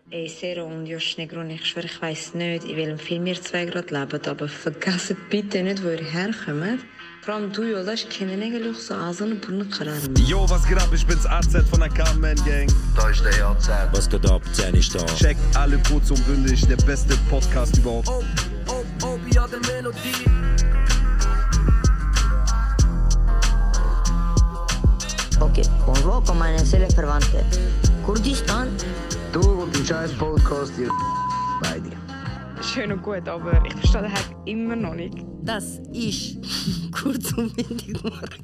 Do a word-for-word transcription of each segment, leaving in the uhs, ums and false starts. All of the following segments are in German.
Ey, Sero und Josh Negron, ich schwöre, ich weiss nicht, in welchem Film ihr zwei gerade lebt, aber vergesst bitte nicht, wo ihr herkommt. Vor allem du, Jolas, ich kenne eigentlich so Asen und Brunnenkarren. Yo, was geht ab? Ich bin's A Z von der Carmen-Gang. Da ist der A Z. Was geht ab? Zehn ist da. Checkt alle kurz und bündig, der beste Podcast überhaupt. Oh, oh, oh, wie hat der Melodie? Ok, convoco meine Seelenverwandte. Kurdistan. Du und dein scheiß Podcast, ihr beide. Schön und gut, aber ich verstehe den Hack immer noch nicht. Das ist kurz und bündig Morgen.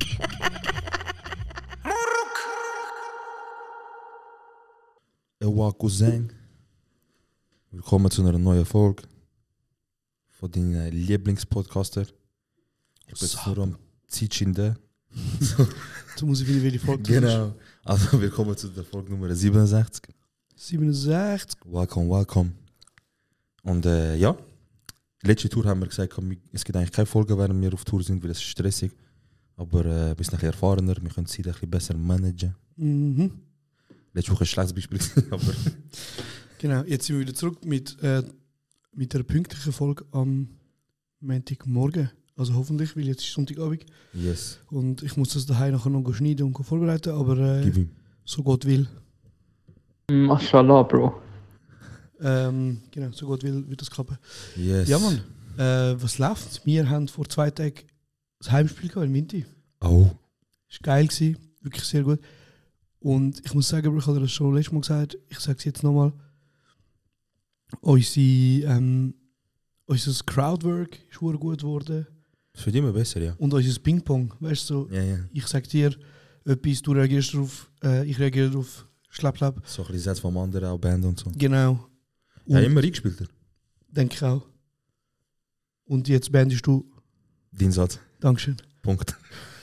Ewa Cousin. Willkommen zu einer neuen Folge von deinen Lieblingspodcaster. Ich bin jetzt nur am Zeitschinden. So muss ich wieder die Folge Genau. Also willkommen zu der Folge Nummer siebenundsechzig. siebenundsechzig. Welcome, welcome. Und äh, ja, letzte Tour haben wir gesagt, es gibt eigentlich keine Folge, während wir auf Tour sind, weil es ist stressig. Aber äh, wir sind ein bisschen erfahrener, wir können die Zeit ein bisschen besser managen. Mhm. Letzte Woche war ein schlechtes Beispiel, aber... Genau, jetzt sind wir wieder zurück mit, äh, mit einer pünktlichen Folge am Montagmorgen. Also hoffentlich, weil jetzt ist Sonntagabend. Yes. Und ich muss das daheim nachher noch schneiden und vorbereiten, aber äh, so Gott will. Mashallah, Bro. Ähm, genau, so Gott will, wird das klappen. Yes. Ja, Mann. Äh, was läuft? Wir haben vor zwei Tagen das Heimspiel gehabt in Winti. Oh. Das war geil, gewesen, wirklich sehr gut. Und ich muss sagen, ich habe das schon letztes Mal gesagt, ich sage es jetzt nochmal. Unsere, ähm, unser Crowdwork ist sehr gut geworden. Das wird immer besser, ja. Und unser Ping-Pong, weißt du, so, Ja, ja. ich sage dir etwas, du reagierst darauf, äh, ich reagiere darauf, schlapp, schlapp. So ein bisschen Sätze vom anderen, auch Band und so. Genau. Ja, Und immer eingespielt. er. denke ich auch. Und jetzt beendest du. Dein Satz. Dankeschön. Punkt.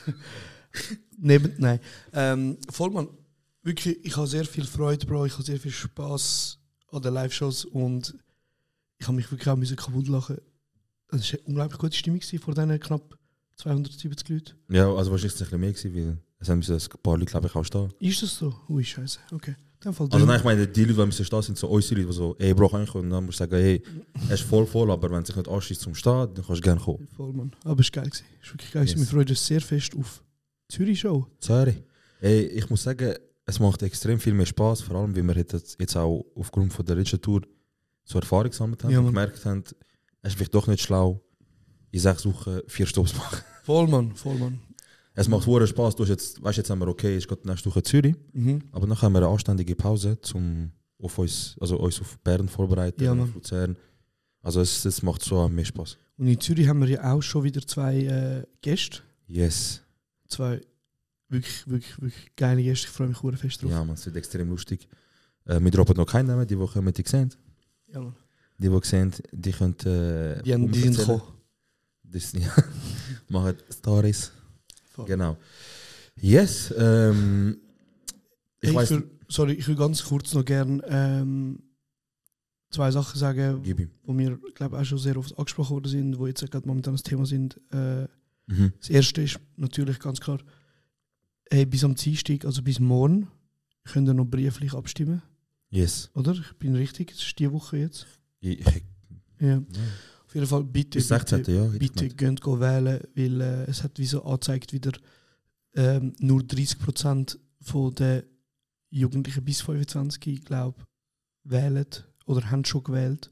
Neben, nein. Ähm, Vollmann, wirklich, ich habe sehr viel Freude, Bro. Ich habe sehr viel Spaß an den Live-Shows und ich habe mich wirklich auch müssen kaputt lachen. Es war eine unglaublich gute Stimmung vor diesen knapp zweihundertsiebzig Leuten. Ja, also wahrscheinlich ist es ein bisschen mehr gewesen, weil es haben müssen ein paar Leute, glaube ich, auch stehen. Ist das so? Ui, scheiße. Okay. Dann Fall Also nein, ich meine, die Leute, die müssen stehen, sind so unsere Leute, die so, ey, Bro, kann ich kommen? Und dann musst du sagen, hey, er ist voll voll, aber wenn du dich nicht anschließt zum Stehen, dann kannst du gerne kommen. Vollmann. Aber es war geil. Es war wirklich geil. Yes. Wir freuen uns sehr fest auf die Zürich-Show. Sorry. Ey, ich muss sagen, es macht extrem viel mehr Spaß, vor allem, weil wir jetzt, jetzt auch aufgrund von der letzten Tour so Erfahrung gesammelt haben Ja, und Mann. gemerkt haben, es ist vielleicht doch nicht schlau, in sechs Wochen vier Stops zu machen. Vollmann, Vollmann. Es macht hohen Spaß. Du hast jetzt, weißt, jetzt haben wir okay, es geht nächste Woche Zürich, Mhm. aber dann haben wir eine anständige Pause, um auf uns, also uns auf Bern vorbereiten, Ja, Mann. auf Luzern. Also es, es macht so mehr Spaß. Und in Zürich haben wir ja auch schon wieder zwei äh, Gäste. Yes. Zwei wirklich, wirklich, wirklich geile Gäste. Ich freue mich sehr fest drauf. Ja, man, es wird extrem lustig. Äh, wir droppen noch keinen Namen, die, die kommen, die sehen. Ja, Mann. Die, die sehen, die können. Äh, Die, haben, die sind erzählen. gekommen. Das, ja, machen Stories. Voll. Genau. Yes. Ähm, ich Ich weiß. will, sorry, ich will ganz kurz noch gerne ähm, zwei Sachen sagen, Gib ihm. die mir glaube auch schon sehr oft angesprochen worden sind, die jetzt gerade momentan das Thema sind. Äh, Mhm. das erste ist natürlich ganz klar, hey, bis am Dienstag, also bis morgen, könnt ihr noch brieflich abstimmen, Yes. oder? Ich bin richtig, es ist die Woche jetzt. Ich, ich, Ja. ja. Auf jeden Fall bitte, Bis sechzehnten. bitte, Ja. bitte gehen go wählen, weil äh, es hat wie so angezeigt wieder ähm, nur dreißig Prozent von den Jugendlichen bis fünfundzwanzig, ich glaube, wählen oder haben schon gewählt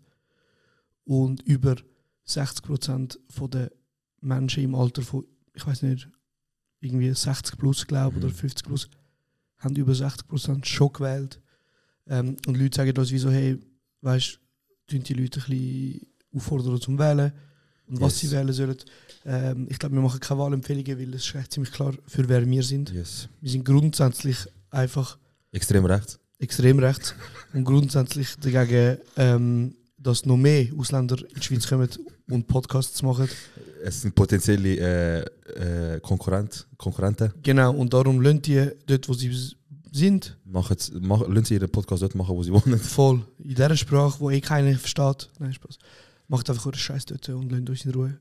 und über sechzig Prozent von den Menschen im Alter von, ich weiß nicht, irgendwie sechzig plus, glaube Mhm. oder fünfzig plus, haben über sechzig Prozent schon gewählt. Ähm, und Leute sagen uns wie so, hey, weißt du, die Leute ein bisschen auffordern zum Wählen und was Yes. sie wählen sollen. Ähm, ich glaube, wir machen keine Wahlempfehlungen, weil es ist echt ziemlich klar, für wer wir sind. Yes. Wir sind grundsätzlich einfach Extrem rechts. extrem rechts und grundsätzlich dagegen, ähm, dass noch mehr Ausländer in die Schweiz kommen und Podcasts machen. Es sind potenzielle äh, äh, Konkurrent, Konkurrenten. Genau, und darum lassen die dort, wo sie s- sind, Machen, mach, lassen sie ihren Podcast dort machen, wo sie wohnen. voll in dieser Sprache, wo eh keiner versteht. Nein, Spaß. Macht einfach euren Scheiß dort und lasst uns in Ruhe.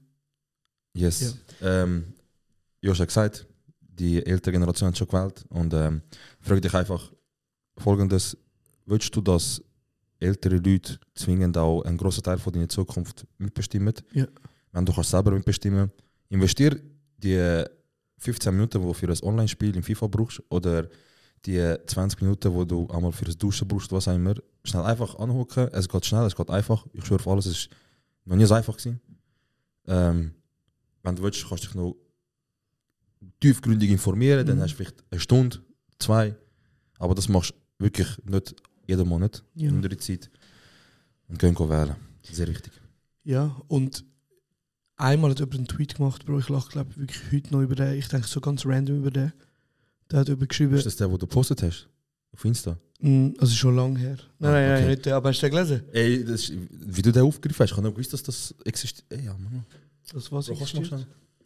Yes. Ähm, Josh hat gesagt, die ältere Generation hat schon gewählt. Und ähm, frage dich einfach Folgendes: Willst du, dass ältere Leute zwingen auch einen grossen Teil von deiner Zukunft mitbestimmen. Ja. Wenn du kannst selber mitbestimmen, investier die fünfzehn Minuten, die du für ein Online-Spiel im FIFA brauchst, oder die zwanzig Minuten, die du einmal für das Duschen brauchst, was auch immer, schnell einfach anhocken. Es geht schnell, es geht einfach. Ich schwöre auf alles, es ist noch nie so einfach gewesen. Ähm, wenn du willst, kannst du dich noch tiefgründig informieren, mhm. dann hast du vielleicht eine Stunde, zwei, aber das machst du wirklich nicht jeden Monat, ja. in der Zeit. Und gehen wählen. Sehr wichtig. Ja, und einmal hat jemand einen Tweet gemacht, Bro, ich lache glaube wirklich heute noch über den, ich denke so ganz random über den. Der hat jemand geschrieben... Ist das der, den du gepostet hast? Auf Insta? Mm, also schon lange her. Nein, ah, nein, okay. nein, nicht der, aber hast du den gelesen? Ey, das ist, wie du den aufgegriffen hast, ich habe nicht gewusst, dass das existiert. Ey, ja, Mann. Das was existiert?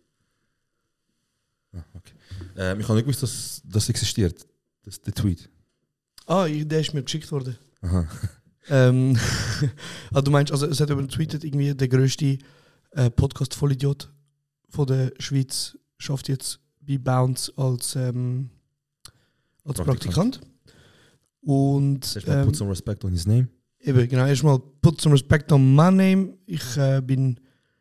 Ah, okay. ähm, ich habe nicht gewusst, dass das existiert. Das ist der Tweet. Ah, ich, der ist mir geschickt worden. Aha. ähm, also du meinst, also es hat jemand getweetet, irgendwie der grösste äh, Podcast-Vollidiot von der Schweiz schafft jetzt bei Bounce als, ähm, als Praktikant. Praktikant. Und Erstmal ähm, put some respect on his name. Eben, genau, erstmal put some respect on my name. Ich äh, bin...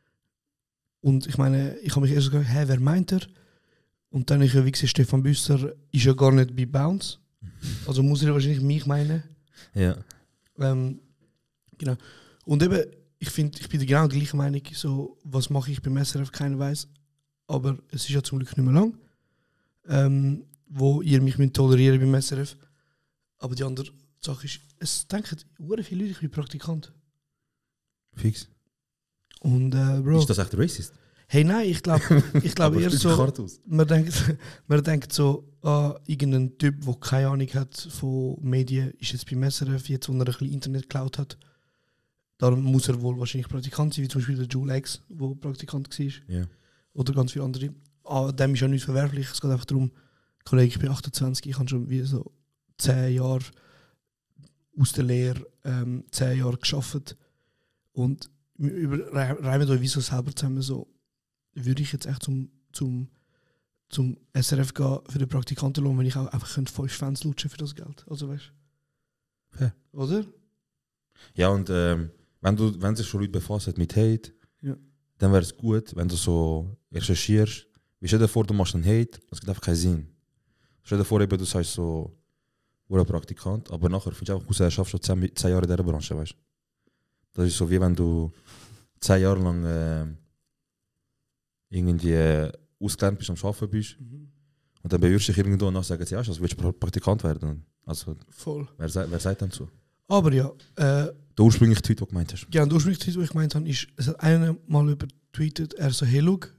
Und ich meine, ich habe mich erst gefragt, hä, wer meint er? Und dann ich ja, wie gesagt, Stefan Büsser ist ja gar nicht bei Bounce. Also muss er wahrscheinlich mich meinen. Ja. Ähm, genau. Und eben, ich finde, ich bin der genau gleichen Meinung, so, was mache ich beim S R F, keiner weiß. Aber es ist ja zum Glück nicht mehr lang, ähm, wo ihr mich müsst tolerieren beim S R F. Aber die andere Sache ist, es denken sehr viele Leute, ich bin Praktikant. Fix. Und äh, Bro... Ist das echt racist? Hey, nein, ich glaube ich glaub eher so, man denkt, man denkt so, ah, irgendein Typ, der keine Ahnung hat von Medien, ist jetzt beim S R F, jetzt wo er ein bisschen Internet geklaut hat. Darum muss er wohl wahrscheinlich Praktikant sein, wie zum Beispiel der Jule X, der Praktikant war. Ja. Oder ganz viele andere. Ah, dem ist ja nichts verwerflich, es geht einfach darum, Kollege, ich bin achtundzwanzig, ich habe schon wie so zehn Jahre aus der Lehre, ähm, zehn Jahre gearbeitet. Und wir reimen euch wie so selber zusammen so, würde ich jetzt echt zum, zum, zum S R F gehen für den Praktikantenlohn, wenn ich auch einfach fünf Fans lutschen für das Geld. Also weißt du? Ja. Oder? Ja, und ähm, wenn du wenn sich schon Leute befassen mit Hate, ja. dann wäre es gut, wenn du so recherchierst. Wie stell dir vor, du machst einen Hate, das gibt einfach keinen Sinn. Stell dir vor, eben, du sagst so, du bist ein Praktikant, aber nachher findest du einfach, du schaffst schon zehn, zehn Jahre in dieser Branche, weißt du? Das ist so, wie wenn du zehn Jahre lang äh, irgendwie äh, ausgelernt bist, am Arbeiten bist. Mhm. Und dann bewirbst du dich irgendwo und dann sagen sie, ja, also willst du Praktikant werden. Also, voll. Wer, wer sagt dann so? Aber ja. Äh, der ursprüngliche Tweet, den du gemeint hast. Ja, der ursprüngliche Tweet, den ich gemeint habe, ist, es hat einer mal übertweetet, er so, hey, look,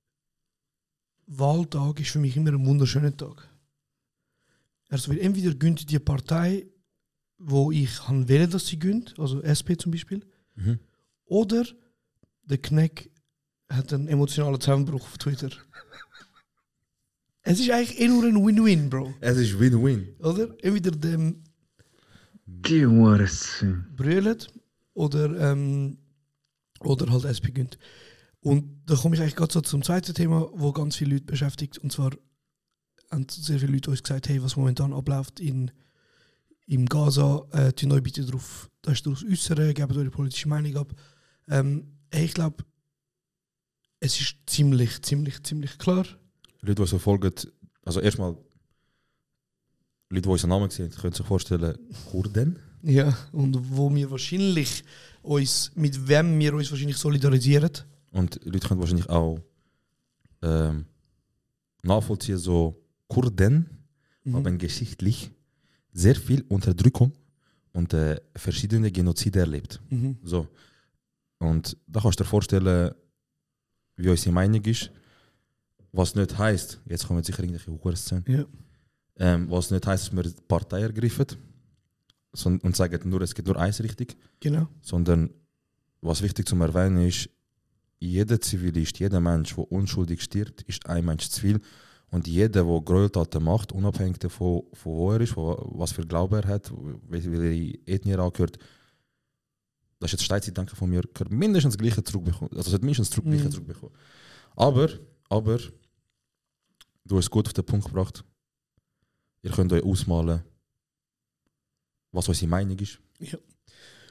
Wahltag ist für mich immer ein wunderschöner Tag. Er so, entweder gönnt die Partei, wo ich wähle, dass sie gönnt, also S P zum Beispiel, mhm. oder der Kneck hat einen emotionalen Zusammenbruch auf Twitter. Es ist eigentlich eh nur ein Win-Win, Bro. Es ist Win-Win. Oder? Entweder dem Die Hurensohn brüllt oder, ähm, oder halt S P gönnt. Und da komme ich eigentlich gerade so zum zweiten Thema, wo ganz viele Leute beschäftigt. Und zwar haben sehr viele Leute uns gesagt, hey, was momentan abläuft in, im Gaza, äh, die neu bitte darauf, da ist daraus äußern, gebt eure politische Meinung ab. Ähm, hey, ich glaube, es ist ziemlich, ziemlich, ziemlich klar. Leute, die so folgen, also erstmal, Leute, die unseren Namen sehen, können sich vorstellen, Kurden. Ja, und wo wir wahrscheinlich uns, mit wem wir uns wahrscheinlich solidarisieren. Und Leute können wahrscheinlich auch ähm, nachvollziehen, so Kurden mhm. haben geschichtlich sehr viel Unterdrückung und äh, verschiedene Genozide erlebt. Mhm. So. Und da kannst du dir vorstellen, wie unsere Meinung ist, was nicht heisst, jetzt kommen sicher irgendwelche Hurenszenen, ja. ähm, was nicht heisst, dass wir die Partei ergreifen so, und sagen nur, es geht nur eins richtig, genau. sondern was wichtig zu erwähnen ist, jeder Zivilist, jeder Mensch, der unschuldig stirbt, ist ein Mensch zu viel. Und jeder, der Gräueltaten macht, unabhängig davon, von wo er ist, von was für Glaube er hat, welche Ethnie er angehört, das ist jetzt Steinzeitdenken von mir, gehört mindestens das Gleiche zurückbekommen. Also es hat mindestens das Gleiche mhm. zurückbekommen. Aber, aber, du hast es gut auf den Punkt gebracht. Ihr könnt euch ausmalen, was unsere Meinung ist. Ja.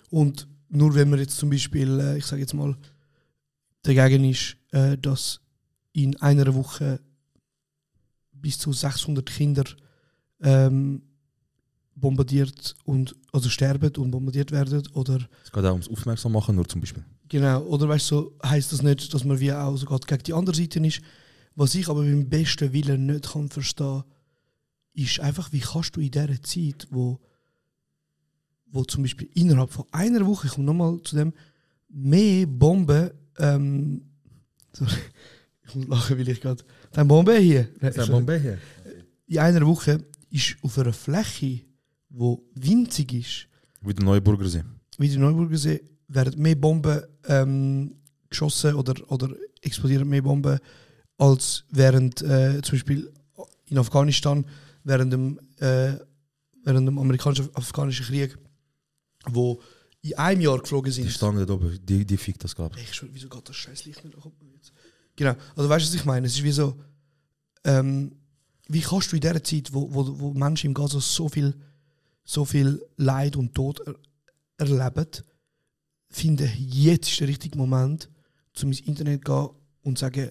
Und nur wenn man jetzt zum Beispiel, äh, ich sage jetzt mal, dagegen ist, äh, dass in einer Woche bis zu sechshundert Kinder ähm, bombardiert und also sterben und bombardiert werden oder Es geht auch ums Aufmerksam machen, nur zum Beispiel. genau, oder weißt du, so heisst das nicht, dass man wie auch sogar gegen die andere Seite ist. Was ich aber beim besten Willen nicht kann verstehen, ist einfach, wie kannst du in dieser Zeit, wo, wo zum Beispiel innerhalb von einer Woche, ich komme nochmal zu dem, mehr Bomben, ähm, sorry, ich muss lachen, weil ich gerade, dann Bombe hier, hier. in einer Woche ist auf einer Fläche, die winzig ist, Wie der Neuburger See. wie die Neuburger See, werden mehr Bomben ähm, geschossen oder, oder explodieren mehr Bomben als während äh, zum Beispiel in Afghanistan während dem, äh, während dem amerikanisch-afghanischen Krieg, wo in einem Jahr geflogen sind. Die Stange da oben, die, die fickt das, glaube ich. Ich schwör, wieso geht das scheiß Licht nicht? Jetzt? Genau, also weißt du, was ich meine? Es ist wie so, ähm, wie kannst du in dieser Zeit, wo, wo, wo Menschen im Gaza so viel, so viel Leid und Tod er, erleben, finden, jetzt ist der richtige Moment, um ins Internet zu gehen und zu sagen,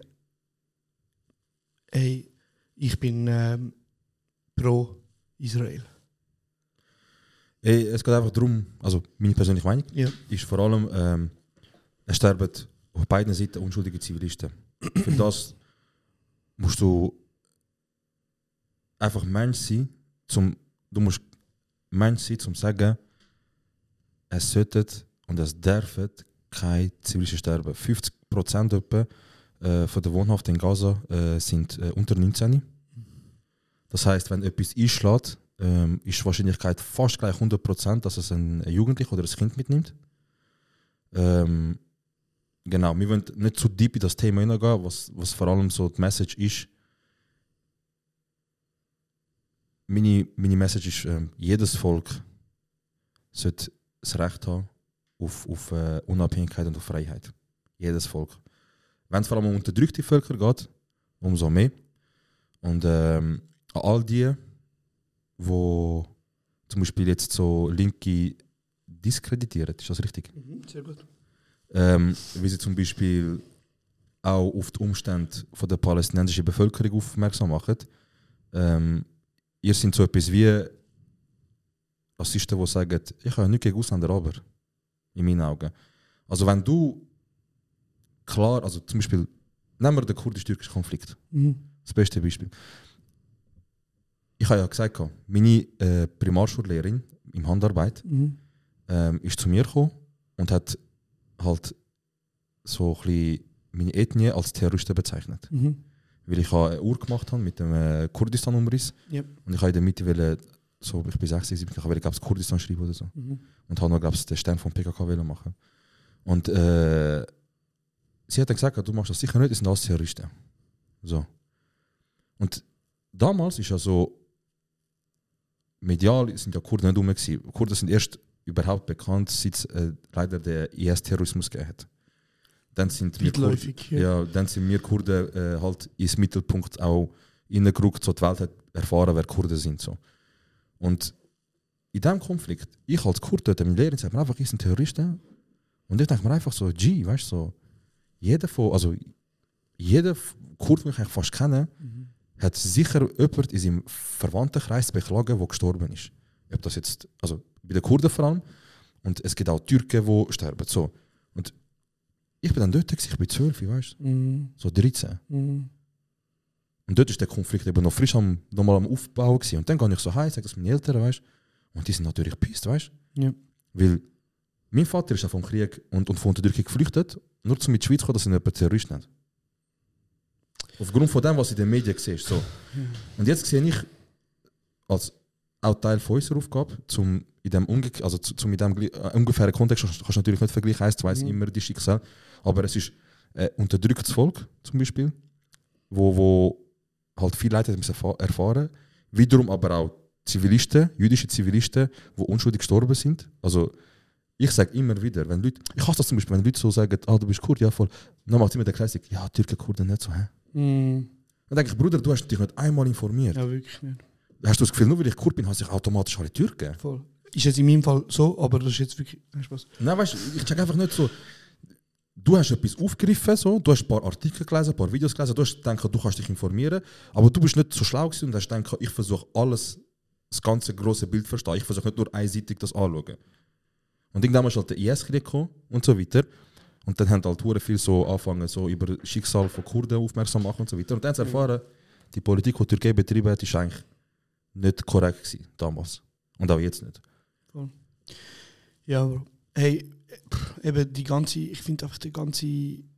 hey, ich bin ähm, pro Israel. Ey, es geht einfach darum, also meine persönliche Meinung Ja. ist vor allem, ähm, es sterben auf beiden Seiten unschuldige Zivilisten. Für das musst du einfach Mensch sein, zum, du musst Mensch sein, zum sagen, es sollte und es dürfen keine Zivilisten sterben. fünfzig Prozent etwa, äh, von der Wohnhaften in Gaza äh, sind äh, unter neunzehn. Das heisst, wenn etwas einschlägt, ähm, ist die Wahrscheinlichkeit fast gleich hundert Prozent, dass es ein Jugendlicher oder ein Kind mitnimmt. Ähm, genau, wir wollen nicht zu deep in das Thema hineingehen, was, was vor allem so die Message ist. Meine, meine Message ist, ähm, jedes Volk sollte das Recht haben auf, auf äh, Unabhängigkeit und auf Freiheit. Jedes Volk. Wenn es vor allem um unterdrückte Völker geht, umso mehr. Und ähm, an all die, wo zum Beispiel jetzt so Linke diskreditieren, ist das richtig? Mhm, sehr gut. Ähm, wie sie zum Beispiel auch auf die Umstände von der palästinensischen Bevölkerung aufmerksam machen. Ähm, ihr seid so etwas wie Rassisten, die sagen, ich habe nichts gegen Ausländer, aber in meinen Augen. Also wenn du klar, also zum Beispiel, nehmen wir den kurdisch-türkischen Konflikt. Mhm. Das beste Beispiel. Ich habe ja gesagt, meine äh, Primarschullehrerin im Handarbeit Mhm. ähm, ist zu mir gekommen und hat halt so ein bisschen meine Ethnie als Terroristen bezeichnet. Mhm. Weil ich eine Uhr gemacht habe mit dem äh, Kurdistan-Umriss Ja. und ich habe in der Mitte wollte, so, ich bin sechzig, siebzig, ich wollte, glaube ich, Kurdistan schreiben oder so. Mhm. Und habe noch, glaube ich, den Stern vom P K K wollen machen. Und äh, sie hat dann gesagt, du machst das sicher nicht, das sind alles Terroristen. So. Und damals ist ja so, medial sind ja Kurden nicht rum gewesen. Kurden sind erst überhaupt bekannt, seit es äh, leider der I S-Terrorismus gegeben hat. Dann sind wir Kurden, Weitläufig, ja. ja, dann sind wir Kurden äh, halt ins Mittelpunkt auch reingerückt, so die Welt hat erfahren, wer Kurden sind. So. Und in diesem Konflikt, ich als Kurde, meine Lehrerin sagt mir einfach, ich sind Terroristen. Und ich denke mir einfach so, G, weißt du, so, jeder von, also jeder Kurd, den ich eigentlich fast kenne, Mhm. hat sicher jemand in seinem Verwandtenkreis beklagen, der gestorben ist. Ob das jetzt, also bei den Kurden vor allem. Und es gibt auch Türken, die sterben. So. Und ich bin dann dort, ich bin zwölf, weißt du, Mhm. so dreizehn. Mhm. Und dort ist der Konflikt eben noch frisch am, nochmal am Aufbauen gewesen. Und dann gehe ich so heim, sage das meine Eltern, weißt du. Und die sind natürlich pisst, weißt du. Ja. Weil mein Vater ist ja vom Krieg und, und von Unterdrückung geflüchtet, nur um in die Schweiz zu kommen, dass er nicht Terrorist hat. Aufgrund von dem, was in den Medien siehst. So. Und jetzt sehe ich als auch Teil von unserer Aufgabe, zum in dem, Umge also zu, zum in dem äh, ungefähren Kontext, kannst du natürlich nicht vergleichen, eins zu eins Mhm. immer die Schicksal, aber es ist ein unterdrücktes Volk zum Beispiel, wo, wo halt viel Leid hat müssen erfa- erfahren, wiederum aber auch Zivilisten, jüdische Zivilisten, die unschuldig gestorben sind. Also ich sage immer wieder, wenn Leute, ich hasse das zum Beispiel, wenn Leute so sagen, ah, du bist Kurd, ja voll, dann macht immer der Kreis, ja, Türken, Kurden nicht so, hä? Mhm. Dann denke ich, Bruder, du hast dich nicht einmal informiert. Ja, wirklich nicht. Hast du das Gefühl, nur weil ich Kurd bin, hasse ich automatisch alle Türken? Voll. ist jetzt in meinem Fall so, aber das ist jetzt wirklich nein, Spaß. Nein, weißt du, ich check einfach nicht so. Du hast etwas aufgegriffen, so, du hast ein paar Artikel gelesen, ein paar Videos gelesen, du hast gedacht, du kannst dich informieren, aber du bist nicht so schlau gewesen und hast gedacht, ich versuche alles, das ganze große Bild zu verstehen. Ich versuche nicht nur einseitig das anzuschauen. Und irgendwann ist halt der I S-Krieg gekommen und so weiter. Und dann haben halt hure viel so angefangen, so über das Schicksal von Kurden aufmerksam machen und so weiter. Und dann haben sie erfahren, die Politik, die die Türkei betrieben hat, ist eigentlich nicht korrekt gewesen, damals. Und auch jetzt nicht. Ja, Bro. Hey, pff, eben die ganze, ich finde einfach die ganze,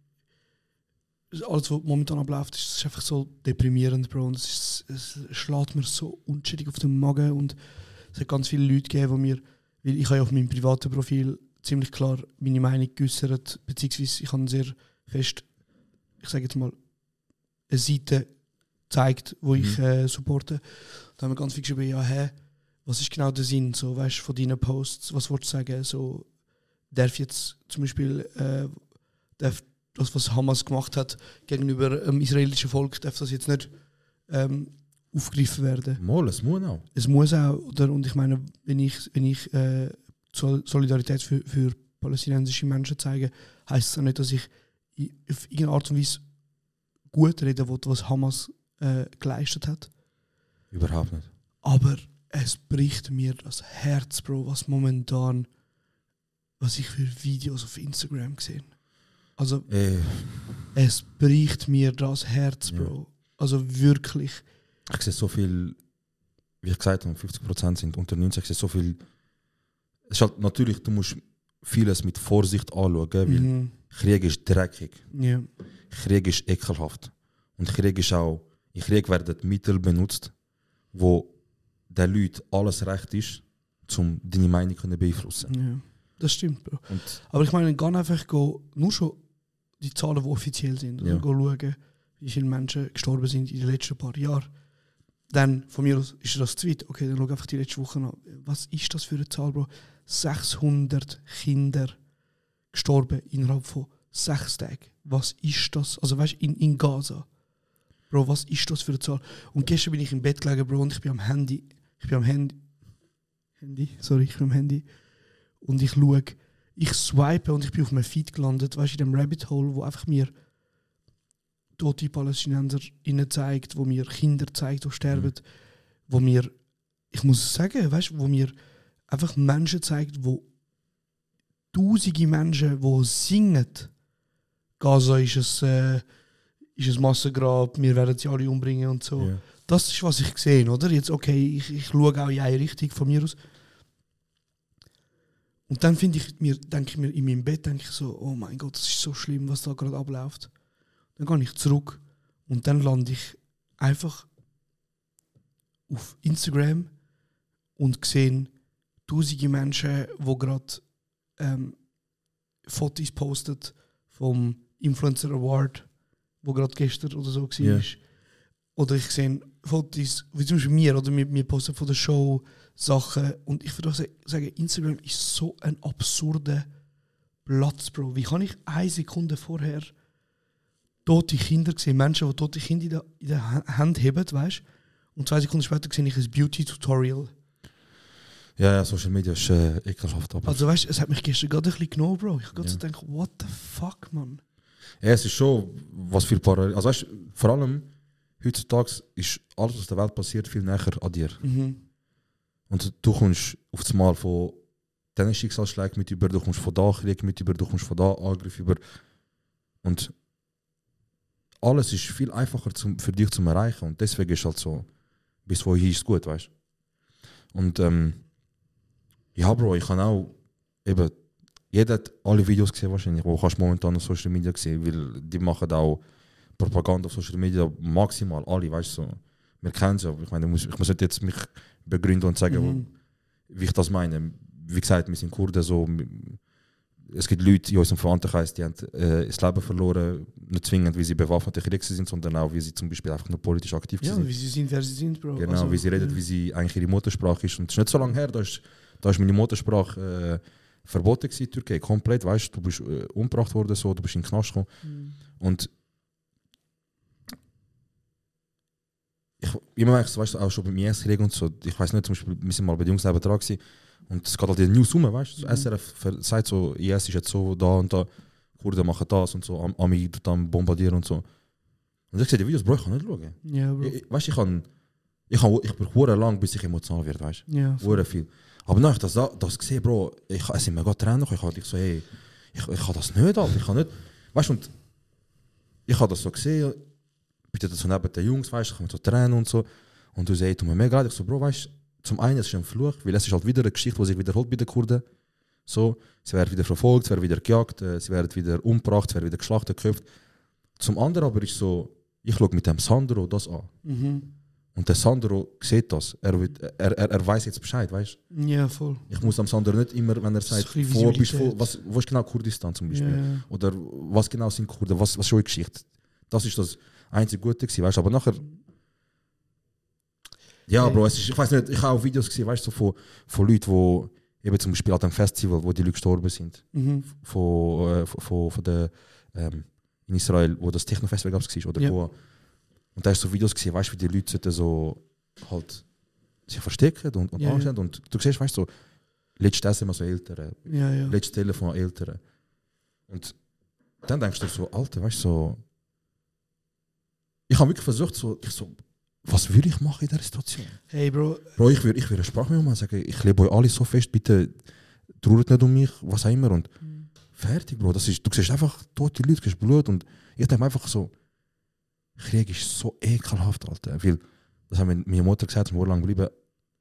alles was momentan abläuft, ist, ist einfach so deprimierend, Bro. Und es, ist, es schlägt mir so unschädlich auf den Magen und es hat ganz viele Leute gegeben, die mir, weil ich habe ja auf meinem privaten Profil ziemlich klar meine Meinung geäußert, beziehungsweise ich habe sehr fest, ich sage jetzt mal, eine Seite gezeigt, wo mhm. ich äh, supporte. Da haben wir ganz viel geschrieben, ja, hä, was ist genau der Sinn, so, weißt, von deinen Posts, was wolltest du sagen, so, darf jetzt zum Beispiel, äh, darf das, was Hamas gemacht hat gegenüber dem israelischen Volk, darf das jetzt nicht ähm, aufgegriffen werden? Mal, es muss auch. Es muss auch, oder? Und ich meine, wenn ich, wenn ich äh, Solidarität für, für palästinensische Menschen zeige, heisst es auch nicht, dass ich auf irgendeine Art und Weise gut reden will, was Hamas äh, geleistet hat. Überhaupt nicht. Aber es bricht mir das Herz, Bro, was momentan, was ich für Videos auf Instagram gesehen. Also, äh. es bricht mir das Herz, Bro. Ja. Also wirklich. Ich sehe so viel, wie ich gesagt habe, fünfzig Prozent sind unter neunzig, ich sehe so viel. Es ist halt natürlich, du musst vieles mit Vorsicht anschauen, weil mhm. Krieg ist dreckig. Ja. Krieg ist ekelhaft. Und Krieg ist auch, in Krieg werden Mittel benutzt, wo den Leuten alles recht ist, um deine Meinung zu beeinflussen. Ja, das stimmt, Bro. Und aber ich meine, gar einfach go, nur schon die Zahlen, die offiziell sind, ja. also schauen, wie viele Menschen gestorben sind in den letzten paar Jahren. Dann, von mir aus, ist das zu weit. Okay, dann schau einfach die letzten Wochen an. Was ist das für eine Zahl, Bro? sechshundert Kinder gestorben innerhalb von sechs Tagen. Was ist das? Also weißt du, in, in Gaza. Bro, was ist das für eine Zahl? Und gestern bin ich im Bett gelegen, Bro, und ich bin am Handy. Ich bin am Handy. Handy? Sorry, ich bin am Handy. Und ich schaue, ich swipe und ich bin auf meinem Feed gelandet, weißt du, in dem Rabbit Hole, wo einfach mir tote Palästinenser innen zeigt, wo mir Kinder zeigt, die sterben, mhm. wo mir, ich muss sagen, weißt du, wo mir einfach Menschen zeigt, wo tausende Menschen, die singen, Gaza ist ein, äh, ist ein Massengrab, wir werden sie alle umbringen und so. Yeah. Das ist, was ich sehe, oder? Jetzt, okay, ich, ich schaue auch in eine Richtung von mir aus. Und dann finde ich mir, denke ich mir in meinem Bett, denke ich so, oh mein Gott, das ist so schlimm, was da gerade abläuft. Dann gehe ich zurück und dann lande ich einfach auf Instagram und sehe tausende Menschen, die gerade ähm, Fotos posten vom Influencer Award, wo gerade gestern oder so war. Yeah. Oder ich sehe Fotos, wie zum Beispiel mir, oder wir, wir posten von der Show Sachen. Und ich würde auch sagen, Instagram ist so ein absurder Platz, Bro. Wie kann ich eine Sekunde vorher tote Kinder sehen, Menschen, die tote Kinder in der, in der Hand haben, weißt du? Und zwei Sekunden später sehe ich ein Beauty-Tutorial. Ja, ja, Social Media ist äh, ekelhaft. Aber also weißt du, es hat mich gestern gerade ein bisschen genommen, Bro. Ich habe gerade ja. so gedacht, what the fuck, man? Ja, es ist schon, was für Parallel. Also weißt, vor allem heutzutage ist alles, was in der Welt passiert, viel näher an dir. Mhm. Und du kommst auf das Mal von diesen Schicksalsschlägen mit über, du kommst von da Krieg mit über, du kommst von da Angriff über. Und alles ist viel einfacher zum, für dich zu erreichen. Und deswegen ist halt so, bis wohin ist es gut, weißt du? Und ähm, ja, Bro, ich kann auch eben, jeder hat alle Videos gesehen wahrscheinlich, wo kannst du momentan auf Social Media sehen, weil die machen auch Propaganda auf Social Media maximal, alle, weißt du, so. Wir kennen es ja, ich meine, ich muss, ich muss nicht jetzt mich begründen und sagen, Mhm. wie ich das meine. Wie gesagt, wir sind Kurden, so, es gibt Leute in unserem Verwandtenkreis, die haben äh, das Leben verloren, nicht zwingend, wie sie bewaffnete Krieger sind, sondern auch, wie sie zum Beispiel einfach nur politisch aktiv Ja, sind. wie sie sind, wer sie sind, Bro. Genau, Also, wie sie reden, ja. wie sie eigentlich ihre Muttersprache ist. Und es ist nicht so lange her, da ist, da ist meine Muttersprache äh, verboten gewesen in Türkei, komplett, weißt du, du bist äh, umgebracht worden, so, du bist in den Knast gekommen. Mhm. Und ich immer merke, weißt du, auch schon beim I S-Krieg und so, ich weiß nicht, zum Beispiel, wir sind mal bei den Jungs neben dran gewesen, Und es geht halt in die News rum, weißt du? Mhm. S R F sagt so, I S ist jetzt so da und da, Kurden machen das und so, Ami dann bombardieren und so. Und ich sehe die Videos, Bro, ich kann nicht schauen. Ja, Bro. Ich, weißt du, ich kann, ich, kann, ich brauche lang, bis ich emotional werde, weißt du? Ja. Hure viel. Aber nachdem ich das, das gesehen, Bro, ich, es sind mir gerade Tränen gekommen, ich so, hey, ich, ich kann das nicht, Alter, ich kann nicht, weißt du, und ich habe das so gesehen, bitte so neben den Jungs, weißt du, ich komme so Tränen und so. Und du sagst, tut mir mega leid, ich so, Bro, weißt du, zum einen ist es ein Fluch, weil es ist halt wieder eine Geschichte, die sich wiederholt bei den Kurden. So, sie werden wieder verfolgt, sie werden wieder gejagt, äh, sie werden wieder umgebracht, sie werden wieder geschlachtet, geköpft. Zum anderen aber ist so, ich schaue mit dem Sandro das an. Mhm. Und der Sandro sieht das. Er, wird, er, er, er weiß jetzt Bescheid, weißt du? Ja, voll. Ich muss am Sandro nicht immer, wenn er sagt, wo, bist, wo, was, wo ist genau Kurdistan zum Beispiel? Ja. Oder was genau sind Kurden, was, was ist eure Geschichte? Das ist das einzige Gute gewesen, weißt du? Aber nachher. Ja, hey. Bro, es ist, ich weiß nicht, ich habe auch Videos gesehen, weißt du, so von, von Leuten, die eben zum Beispiel an einem Festival, wo die Leute gestorben sind. Mhm. Von, äh, von, von der, ähm, in Israel, wo das Techno-Festival gab es, oder ja. wo. Und da hast du so Videos gesehen, weißt du, wie die Leute so halt sich verstecken und, und ja, Angst haben. ja. Und du siehst, weißt du, so, letztes Essen immer so Ältere, ja, ja. letztes Telefon Ältere. Und dann denkst du so, Alter, weißt du, so. Ich habe wirklich versucht, so, ich so, was würde ich machen in dieser Situation? Hey, Bro. Bro, ich würde ich würd eine Sprachmemo machen, sagen, ich liebe euch alle so fest, bitte trauert nicht um mich, was auch immer. Und mhm. fertig, Bro. Das ist, du siehst einfach tote Leute, du siehst Blut. Und ich denke einfach so, Krieg ist so ekelhaft, Alter. Weil, das haben meine Mutter gesagt, dass wir lang bleiben.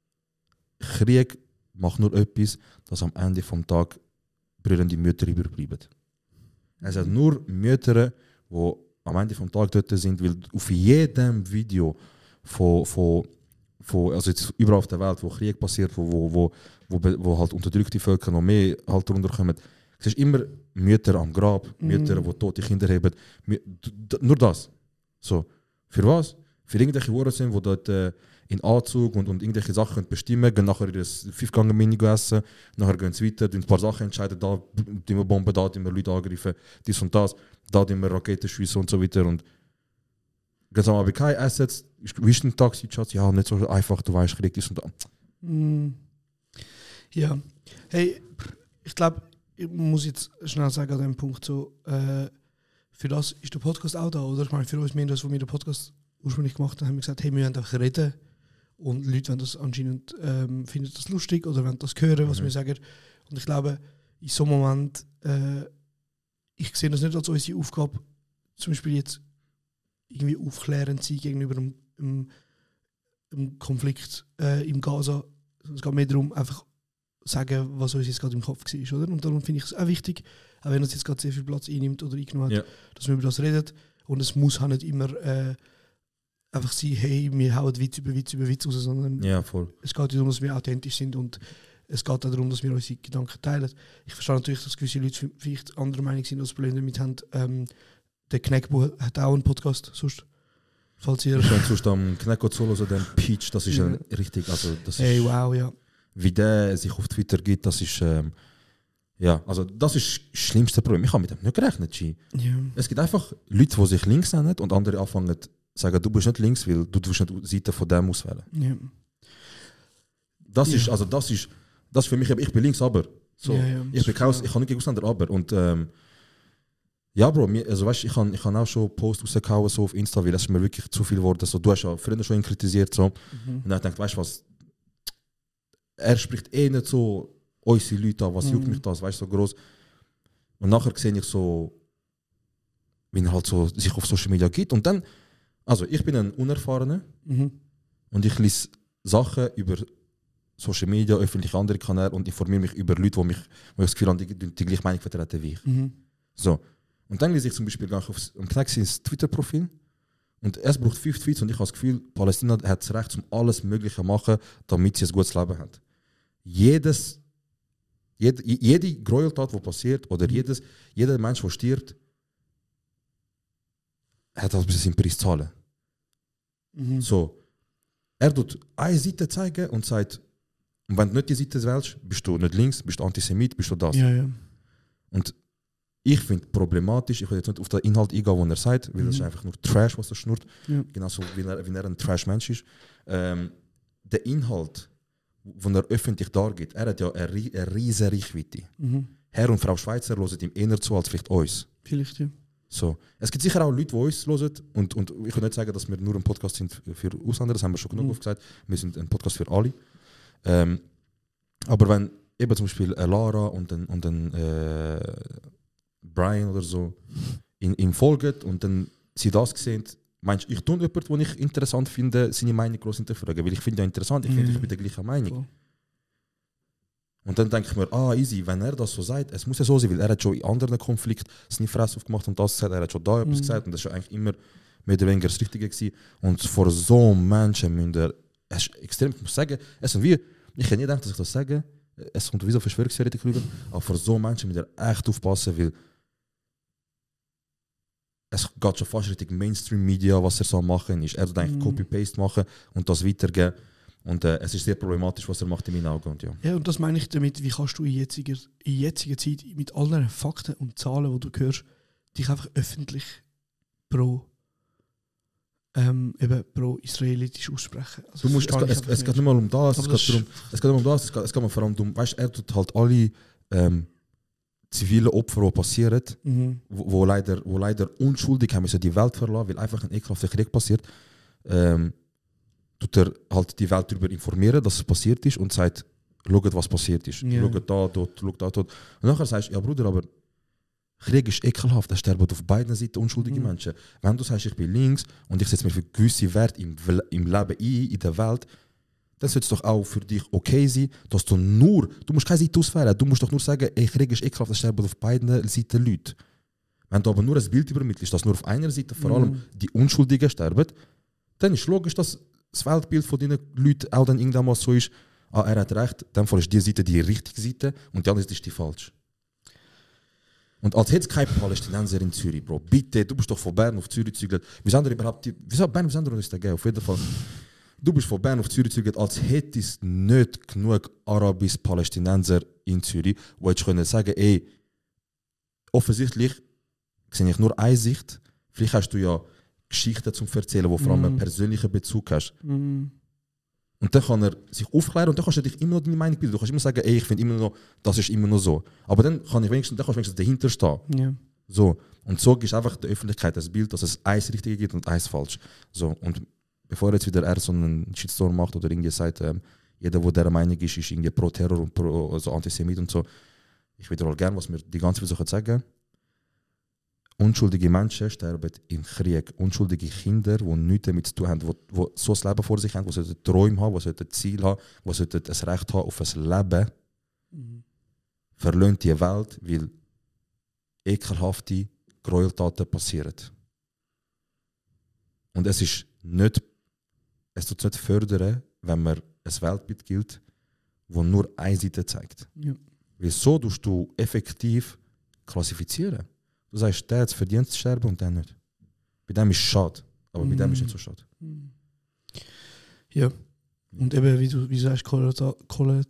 Krieg macht nur etwas, dass am Ende des Tages brüllende Mütter überbleiben. Es sind nur Mütter, die am Ende des Tages dort sind, weil auf jedem Video von, von, von also jetzt überall auf der Welt, wo Krieg passiert, wo, wo, wo, wo, wo halt unterdrückte Völker noch mehr halt runterkommen, es ist immer Mütter am Grab, Mütter, die tote Kinder haben. Nur das. So, für was? Für irgendwelche Uhren sind, die dort äh, in Anzug und, und irgendwelche Sachen können bestimmen, gehen nachher das Fünfgangen-Mini essen, nachher gehen sie weiter, ein paar Sachen entscheiden, da die wir Bomben, da die wir Leute angreifen, dies und das, da die wir Raketen schiessen und so weiter. Und ganz am Abend keine Assets, wie ist ein Taxi, Schatz? Ja, nicht so einfach, du weißt, Krieg dies und das. Mm. Ja, hey, ich glaube, ich muss jetzt schnell sagen an dem Punkt so, äh, für das ist der Podcast auch da, oder? Ich meine, für uns, wir haben das, was wir den Podcast ursprünglich gemacht haben, haben wir gesagt, hey, wir wollen einfach reden. Und Leute wollen das anscheinend, ähm, finden das lustig oder wollen das hören, was mhm. wir sagen. Und ich glaube, in so einem Moment, äh, ich sehe das nicht als unsere Aufgabe, zum Beispiel jetzt irgendwie aufklärend sein gegenüber einem, einem, einem Konflikt äh, im Gaza. Es geht mehr darum, einfach sagen, was uns jetzt gerade im Kopf war, oder? Und darum finde ich es auch wichtig, auch wenn es jetzt gerade sehr viel Platz einnimmt oder eingenommen hat, ja. dass wir über das reden. Und es muss auch nicht immer äh, einfach sein, hey, wir hauen Witz über Witz über Witz raus, sondern ja, voll. Es geht darum, dass wir authentisch sind und es geht auch darum, dass wir unsere Gedanken teilen. Ich verstehe natürlich, dass gewisse Leute vielleicht anderer Meinung sind, als Probleme damit haben. Ähm, der Kneckbo hat auch einen Podcast, sonst. Falls ihr... Ich bin sonst am Knecko Solo, so den Peach, das ist ja. ein richtig, also das hey, ist... wow, ja. Wie der sich auf Twitter gibt, das ist... Ähm, ja, also das ist das schlimmste Problem. Ich habe mit dem nicht gerechnet, G. Ja. Es gibt einfach Leute, die sich links nennen und andere anfangen zu sagen, du bist nicht links, weil du tust nicht die Seite von dem auswählen. Ja. Das ja. ist, also das ist, das ist für mich, ich bin links, aber. So, ja, ja. Ich bin kaus, ich kann nicht gegen Ausländer, aber. Und ähm, ja, Bro, mir, also weißt, ich habe ich auch schon Post rausgehauen so auf Insta, weil das ist mir wirklich zu viel geworden. So, du hast ja früher schon ihn kritisiert. So. Mhm. Und dann denkt, weißt du was, er spricht eh nicht so unsere Leute an, was mhm. juckt mich das, weißt du, so groß. Und nachher sehe ich so, wie er halt so sich auf Social Media gibt. Und dann, also ich bin ein Unerfahrener mhm. und ich lese Sachen über Social Media, öffentliche andere Kanäle und informiere mich über Leute, die mich, wo ich das Gefühl habe, die, die gleiche Meinung vertreten wie ich. Mhm. So. Und dann lese ich zum Beispiel auf Knexis Twitter-Profil und es braucht fünf Tweets und ich habe das Gefühl, Palästina hat das Recht, um alles Mögliche zu machen, damit sie ein gutes Leben hat. Jedes, jede, jede Gräueltat, die passiert, oder jedes, jeder Mensch, der stirbt, hat halt seinen Preis zahlen. Mhm. So. Er tut eine Seite zeigen und sagt, und wenn du nicht die Seite wählst, bist du nicht links, bist du Antisemit, bist du das. Ja, ja. Und ich finde es problematisch, ich will jetzt nicht auf den Inhalt eingehen, den er sagt, weil mhm. das ist einfach nur Trash, was er schnurrt. Ja. Genauso wie er, wie er ein Trash-Mensch ist. Ähm, der Inhalt, wo er öffentlich dargeht, er hat ja eine, ri- eine riesige Reichweite. Mhm. Herr und Frau Schweizer hören ihm eher zu als vielleicht uns. Vielleicht, ja. So. Es gibt sicher auch Leute, die uns hören. Und, und ich kann nicht sagen, dass wir nur ein Podcast sind für Ausländer, das haben wir schon genug Mhm. oft gesagt. Wir sind ein Podcast für alle. Ähm, aber wenn eben zum Beispiel eine Lara und ein, und ein äh, Brian oder so in, ihm folgen und dann sie das sehen, meinst du, ich tue jemanden, den ich interessant finde, seine Meinung groß hinterfragen? Weil ich finde ja interessant, ich finde, Mhm. ich bin der gleichen Meinung. Voll. Und dann denke ich mir, ah, easy, wenn er das so sagt, es muss ja so sein, weil er hat schon in anderen Konflikten seine Fresse aufgemacht und das gesagt, er hat schon da etwas Mhm. gesagt und das ist ja eigentlich immer mehr oder weniger das Richtige gewesen. Und vor so Menschen müssen wir, es ist extrem, ich muss sagen, es sind wir, ich hätte nie gedacht, dass ich das sage, es kommt wie so Verschwörungstheoretiker rüber, aber vor so Menschen müssen wir echt aufpassen, weil es geht schon fast Richtung Mainstream-Media, was er so machen ist. Er soll eigentlich Mhm. Copy-Paste machen und das weitergeben. Und äh, es ist sehr problematisch, was er macht in meinen Augen. Und ja. Ja, und das meine ich damit, wie kannst du in jetziger, in jetziger Zeit mit allen Fakten und Zahlen, die du hörst, dich einfach öffentlich pro, ähm, eben pro israelitisch aussprechen. Also Du musst, es, verstehe geht- ich es, einfach es geht nicht. nicht mal um das, es Aber das geht, darum, es geht nicht mal um das, es geht, es geht mal vor allem darum, weißt, er tut halt alle ähm, zivile Opfer, die passieren, Mhm. wo, wo, leider, wo leider unschuldig haben müssen die Welt verlassen, weil einfach ein ekelhafter Krieg passiert, ähm, tut er halt die Welt darüber informieren, dass es passiert ist und sagt, schaut, was passiert ist. Ja. Schaut da, dort, schaut da, dort. Und nachher sagst du, ja Bruder, aber Krieg ist ekelhaft, es sterben auf beiden Seiten unschuldige Mhm. Menschen. Wenn du sagst, ich bin links und ich setze mir für gewisse Werte im, Wel- im Leben ein, in der Welt, dann sollte es doch auch für dich okay sein, dass du nur, du musst keine Seite auswählen, du musst doch nur sagen, ey, Krieg ist ekelhaft, es sterben auf beiden Seiten Leute. Wenn du aber nur ein Bild übermittelst, dass nur auf einer Seite vor allem Mhm. die Unschuldigen sterben, dann ist logisch, dass das Weltbild von diesen Leuten auch dann irgendwann mal so ist, ah, er hat recht, in dem Fall ist die Seite die richtige Seite und die andere Seite ist die falsch. Und als hätte es kein Palästinenser in Zürich, Bro, bitte, du bist doch von Bern auf Zürich gezügelt. Wie sind wir überhaupt, die, wieso Bern, wie sind wir uns da gegeben? Auf jeden Fall. Du bist von Bern auf Zürich gezügelt, als hätte es nicht genug Arabisch-Palästinenser in Zürich, wo ich können sagen, ey, offensichtlich sehe ich nur eine Sicht, vielleicht hast du ja Geschichten zum Erzählen, wo vor allem einen Mhm. persönlichen Bezug hast. Mhm. Und dann kann er sich aufklären und dann kannst du dich immer noch deine Meinung bilden. Du kannst immer sagen, ey, ich finde immer noch, das ist immer noch so. Aber dann, kann ich wenigstens, dann kannst du wenigstens dahinter stehen. Ja. So. Und so ist einfach der Öffentlichkeit das Bild, dass es eins Richtige gibt und eins falsch. So. Und bevor jetzt wieder er so einen Shitstorm macht oder irgendwie sagt, ähm, jeder, der dieser Meinung ist, ist irgendwie pro Terror und pro also Antisemit und so. Ich wiederhole gerne, was wir die ganze Zeit versuchen zu sagen. Unschuldige Menschen sterben im Krieg. Unschuldige Kinder, die nichts damit zu tun haben, die, die so ein Leben vor sich haben, die Träume haben, die ein Ziel haben, die ein Recht haben auf ein Leben, Mhm. verlöhnt die Welt, weil ekelhafte Gräueltaten passieren. Und es ist nicht, es tut nicht fördern, wenn man ein Weltbild gilt, das nur eine Seite zeigt. Ja. Weil so tust du effektiv klassifizieren. Du sagst, der hat es verdient zu sterben und der nicht. Bei dem ist es schade, aber bei dem ist es nicht so schade. Mhm. Ja. Und eben, wie du, wie du sagst, Cholera, Cholera,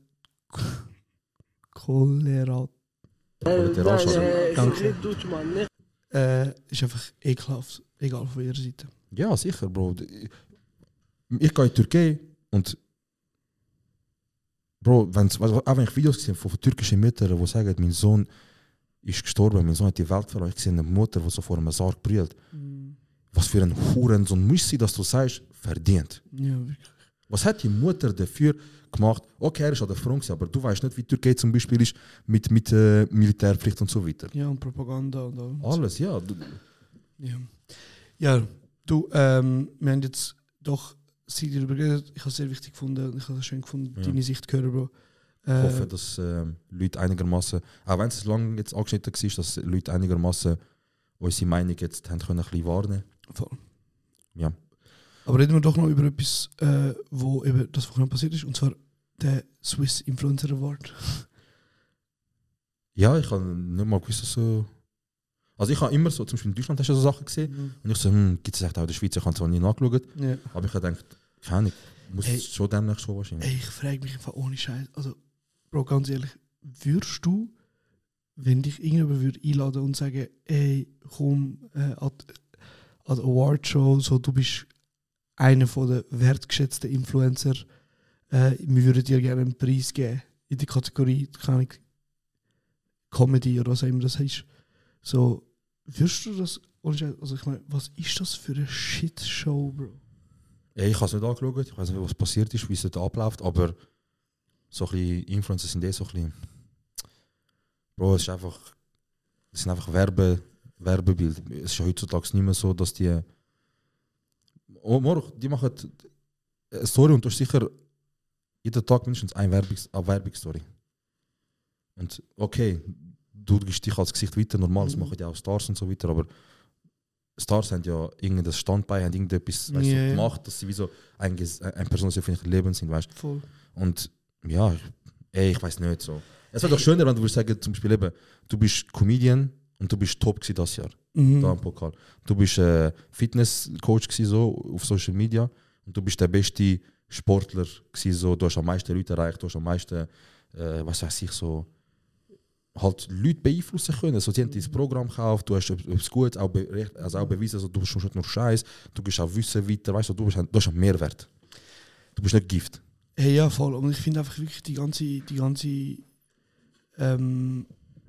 Cholera Kollateralschaden. Danke. Äh, ist einfach ekelhaft, egal von ihrer Seite. Ja, sicher, Bro. Ich gehe in die Türkei und Bro, wenn's, also, auch wenn ich Videos gesehen von türkischen Müttern, die sagen, mein Sohn ist gestorben, mein Sohn hat die Welt verloren. Ich sehe eine Mutter, die so vor einem Sarg brüllt. Mhm. Was für ein Hurensohn muss sie, dass du sagst, verdient. Ja, wirklich. Was hat die Mutter dafür gemacht? Okay, er ist an der Front, aber du weißt nicht, wie die Türkei zum Beispiel ist mit, mit äh, Militärpflicht und so weiter. Ja, und Propaganda und all. Alles, ja. Du, Ja, ja du, ähm, wir haben jetzt doch sie darüber geredet. Ich habe es sehr wichtig gefunden. Ich habe es schön gefunden, Ja. deine Sicht zu hören, Bro. Ich Äh, hoffe, dass ähm, Leute einigermaßen, auch wenn es lange jetzt angeschnitten war, dass Leute einigermaßen unsere Meinung jetzt haben können, ein bisschen wahrnehmen. voll. Ja. Aber reden wir doch noch über etwas, äh, wo eben das vorhin passiert ist, und zwar der Swiss Influencer Award. Ja, ich habe nicht mal gewusst, dass so. Also ich habe immer so, zum Beispiel in Deutschland hast du so Sachen gesehen Mhm. und ich so, hm, gibt es echt auch in der Schweiz, ich habe zwar nie nachgeschaut, Ja. aber ich habe gedacht, keine Ahnung, muss Hey. es schon demnächst schon wahrscheinlich. Ey, ich frage mich einfach ohne Scheiß. Also, Bro, ganz ehrlich, würdest du, wenn dich irgendjemand würde einladen und sagen, ey, komm äh, an, an die Awardshow, so, du bist einer von der wertgeschätzten Influencer äh, wir würden dir gerne einen Preis geben in der Kategorie, keine Ahnung, Comedy oder was auch immer das heißt. So, würdest du das, also ich meine, was ist das für eine Shitshow, Bro? Ja, ich habe es nicht angeschaut, ich weiß nicht, was passiert ist, wie es dort abläuft, aber so ein bisschen Influencer sind eh so ein bisschen. Bro, es ist einfach. Es sind einfach Werbe, Werbebilder. Es ist ja heutzutage nicht mehr so, dass die. Oh, morgen, die machen eine Story und du hast sicher jeden Tag mindestens eine, Werbungs eine Werbungsstory. Und okay, du gibst dich als Gesicht weiter, normal, das machen ja auch Stars und so weiter, aber Stars haben ja irgendein Standbein, haben irgendetwas weißt, Yeah. so gemacht, dass sie wie so ein, eine Person des öffentlichen Lebens sind, weißt Voll. und ja, ey, ich weiß nicht so. Es wäre doch schöner, wenn du würdest sagen, zum Beispiel eben, du bist Comedian und du bist top gewesen das Jahr, Mhm. da im Pokal. Du bist äh, Fitnesscoach gewesen, so auf Social Media und du bist der beste Sportler gewesen, so, du hast am meisten Leute erreicht, du hast am meisten, äh, was weiß ich, so halt Leute beeinflussen können. So, sie haben dein Programm gekauft, du hast etwas Gutes auch, be also auch bewiesen, also du bist nicht nur Scheiß, du gibst auch Wissen weiter, weißt du, du, bist, du hast einen Mehrwert. Du bist nicht Gift. Hey, ja, voll. Und ich finde einfach wirklich die ganze, die ganze, ähm,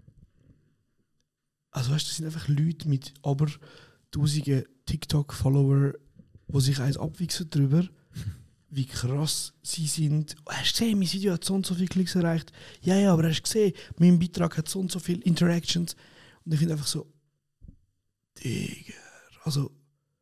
also weißt du, das sind einfach Leute mit aber tausenden TikTok-Follower, die sich eins abwichsen darüber, wie krass sie sind. Oh, hast du gesehen, mein Video hat so und so viele Klicks erreicht. Ja, ja, aber hast du gesehen, mein Beitrag hat so und so viele Interactions. Und ich finde einfach so, Digga, also,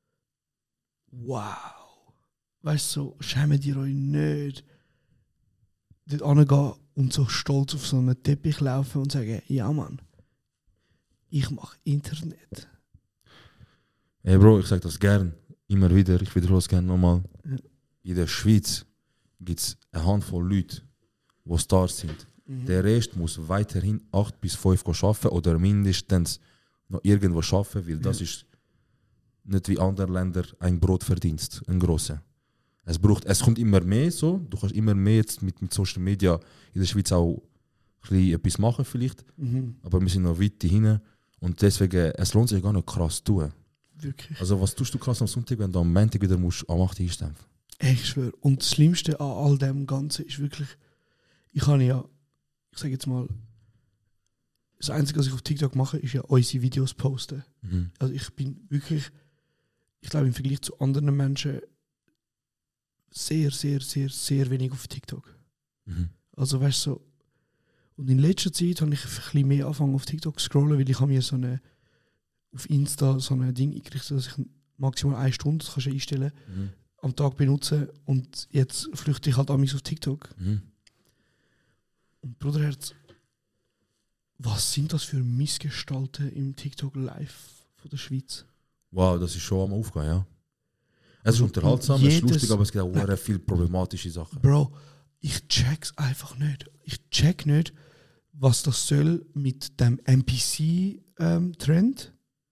wow. Weißt du, so, schämt ihr euch nicht, dort hingehen und so stolz auf so einen Teppich laufen und sagen, ja Mann, ich mache Internet. Hey Bro, ich sage das gern, immer wieder, ich wiederhole es gerne nochmal. Ja. In der Schweiz gibt es eine Handvoll Leute, die Stars sind. Mhm. Der Rest muss weiterhin acht bis fünf arbeiten oder mindestens noch irgendwo arbeiten, weil das Ja. ist nicht wie andere Länder ein Brotverdienst, ein grosser. Es, braucht, es kommt immer mehr so, du kannst immer mehr jetzt mit, mit Social Media in der Schweiz auch ein bisschen etwas machen vielleicht, Mhm. aber wir sind noch weit dahin und deswegen, es lohnt sich gar nicht krass zu tun. Wirklich. Also was tust du krass am Sonntag, wenn du am Montag wieder musst, am acht Uhr einstempeln? Ey, ich schwöre. Und das Schlimmste an all dem Ganzen ist wirklich, ich kann ja, ich sage jetzt mal, das Einzige, was ich auf TikTok mache, ist ja unsere Videos posten. Mhm. Also ich bin wirklich, ich glaube im Vergleich zu anderen Menschen sehr, sehr, sehr, sehr wenig auf TikTok. Mhm. Also weißt du, so, und in letzter Zeit habe ich ein bisschen mehr angefangen auf TikTok zu scrollen, weil ich habe mir so eine, auf Insta so ein Ding eingerichtet, dass ich maximal eine Stunde, das kannst du einstellen, Mhm. am Tag benutze und jetzt flüchte ich halt amigs auf TikTok. Mhm. Und Bruderherz, was sind das für Missgestalten im TikTok Live von der Schweiz? Wow, das ist schon am Aufgehen, ja. Es ist Also, unterhaltsam, es ist jedes- lustig, aber es gibt auch sehr viele problematische Sachen. Bro, ich check's einfach nicht. Ich check nicht, was das soll mit dem N P C-Trend.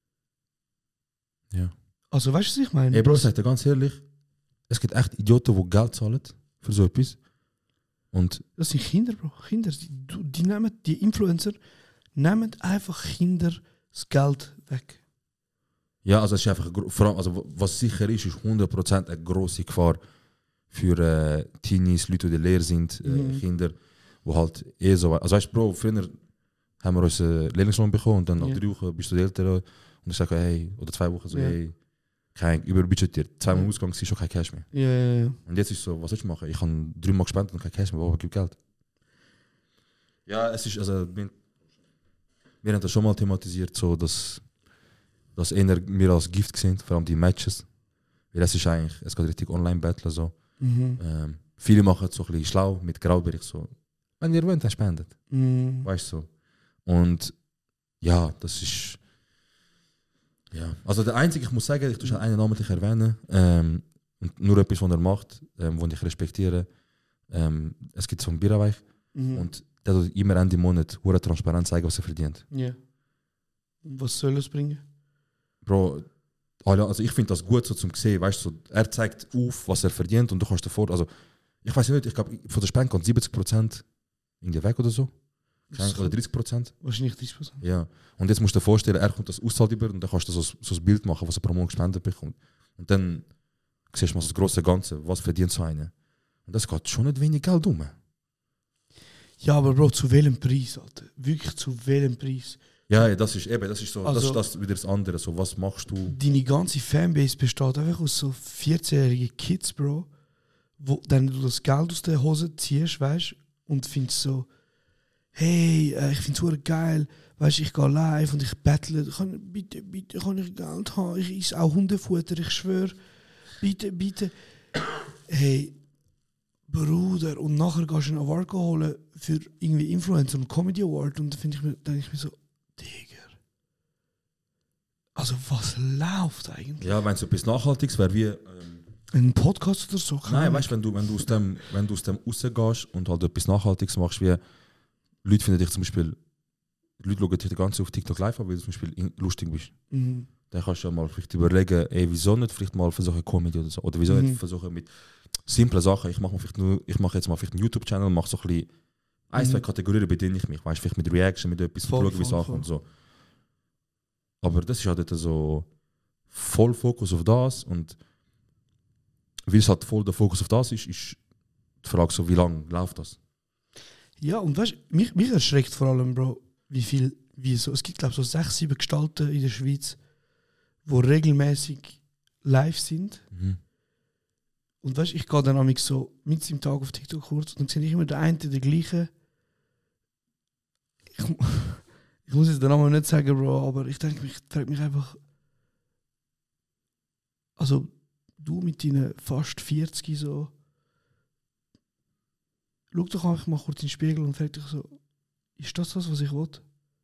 Ja. Also weißt du, was ich meine? Ey Bro, ich Das- sag dir ganz ehrlich, es gibt echt Idioten, die Geld zahlen für so etwas. Und Das sind Kinder, Bro. Kinder. Die, du- die, nehmen, die Influencer nehmen einfach Kinder das Geld weg. ja, also es ist einfach, eine gro- vor allem, also was sicher ist, ist hundert Prozent eine grosse Gefahr für äh, Teenies, Leute, die leer sind, äh, Mhm. Kinder, die halt eh so. Also weißt du, Bro, früher haben wir unseren Lehrlingslohn bekommen und dann nach Ja. drei Wochen bist du der Ältere und ich sage, hey, oder zwei Wochen so, Ja. hey, kein überbudgetiert. Zweimal Ja. Ausgang ist schon kein Cash mehr. Ja, ja, ja. Und jetzt ist so, was soll ich machen? Ich habe dreimal gespendet und kein Cash mehr, aber gib Geld. Ja, es ist, also, wir, wir haben das schon mal thematisiert, so, dass, dass eher wir als Gift sind, vor allem die Matches. Weil es ist eigentlich, es geht richtig Online-Battle so. Mhm. Ähm, viele machen es so ein bisschen schlau mit Graubericht so. Wenn ihr wollt, dann spendet. Mhm. Weißt du so. Und ja, das ist. Ja, also der einzige, ich muss sagen, ich tue einen namentlich erwähnen, ähm, und nur etwas, was er macht, ähm, was ich respektiere. Ähm, es gibt so einen Bierweich Mhm. und der tut immer Ende Monat hure transparent zeigen, was er verdient. Ja. Und was soll es bringen? Bro, alle- also ich finde das gut so zum sehen, weißt du, so, er zeigt auf, was er verdient und du kannst davor, also ich weiß nicht, ich glaube von der Spende kommt siebzig Prozent irgendwie weg oder so. Das Oder dreißig Prozent. Wahrscheinlich dreißig Prozent. Ja. Und jetzt musst du dir vorstellen, er kommt das auszahlt über und dann kannst du so, so ein Bild machen, was er pro Monat gespendet bekommt. Und dann siehst du mal so das große Ganze, was verdient so einer. Und das geht schon nicht wenig Geld um. Ja, aber Bro, zu welchem Preis, Alter? Wirklich zu welchem Preis? Ja, ja, das ist eben, das ist so, Also- das ist das wieder das andere. So, was machst du? Deine ganze Fanbase besteht einfach aus so vierzehnjährigen Kids, Bro, wo dann du das Geld aus der Hose ziehst, weißt und findest so, hey, äh, ich find's super geil, weißt ich gehe live und ich bettle, kann, bitte, bitte, kann ich Geld haben, ich esse auch Hundefutter, ich schwöre, bitte, bitte. Hey, Bruder, und nachher gehst du einen Award holen für irgendwie Influencer und Comedy Award und dann finde ich mir, denke ich mir so, Digga. Also was läuft eigentlich? Ja, wenn es etwas Nachhaltiges wäre, wie. Ähm, Ein Podcast oder so? nein, weißt du, wenn du, wenn du aus dem, wenn du aus dem rausgehst und halt etwas Nachhaltiges machst, wie Leute finden dich zum Beispiel, Leute schauen dich die ganze Zeit auf TikTok live an, weil du zum Beispiel in- lustig bist. Mhm. Dann kannst du ja mal vielleicht überlegen, ey, wieso nicht vielleicht mal versuchen Comedy oder so. Oder wieso Mhm. nicht versuchen mit simplen Sachen. Ich mache mal vielleicht nur, ich mache jetzt mal vielleicht einen YouTube-Channel und mache so ein bisschen ein, Mhm. zwei Kategorien bediene ich mich. Weißt du, vielleicht mit Reaction, mit etwas, Voll, schauen, wie voll, Sachen voll. und so. Aber das ist halt dort so voll Fokus auf das und weil es halt voll der Fokus auf das ist, ist die Frage so, wie lange läuft das? Ja, und weißt du, mich, mich erschreckt vor allem, Bro, wie viel, wie so, es gibt glaube ich so sechs, sieben Gestalten in der Schweiz, die regelmäßig live sind. Mhm. Und weißt du, ich gehe dann nämlich so mit im Tag auf TikTok kurz und dann sehe ich immer der eine, der gleiche. Ich, ich muss jetzt den Namen nicht sagen, Bro, aber ich denke, ich frage mich einfach. Also, du mit deinen fast vierzig so. Schau doch einfach mal kurz in den Spiegel und frag dich so: Ist das das, was ich will?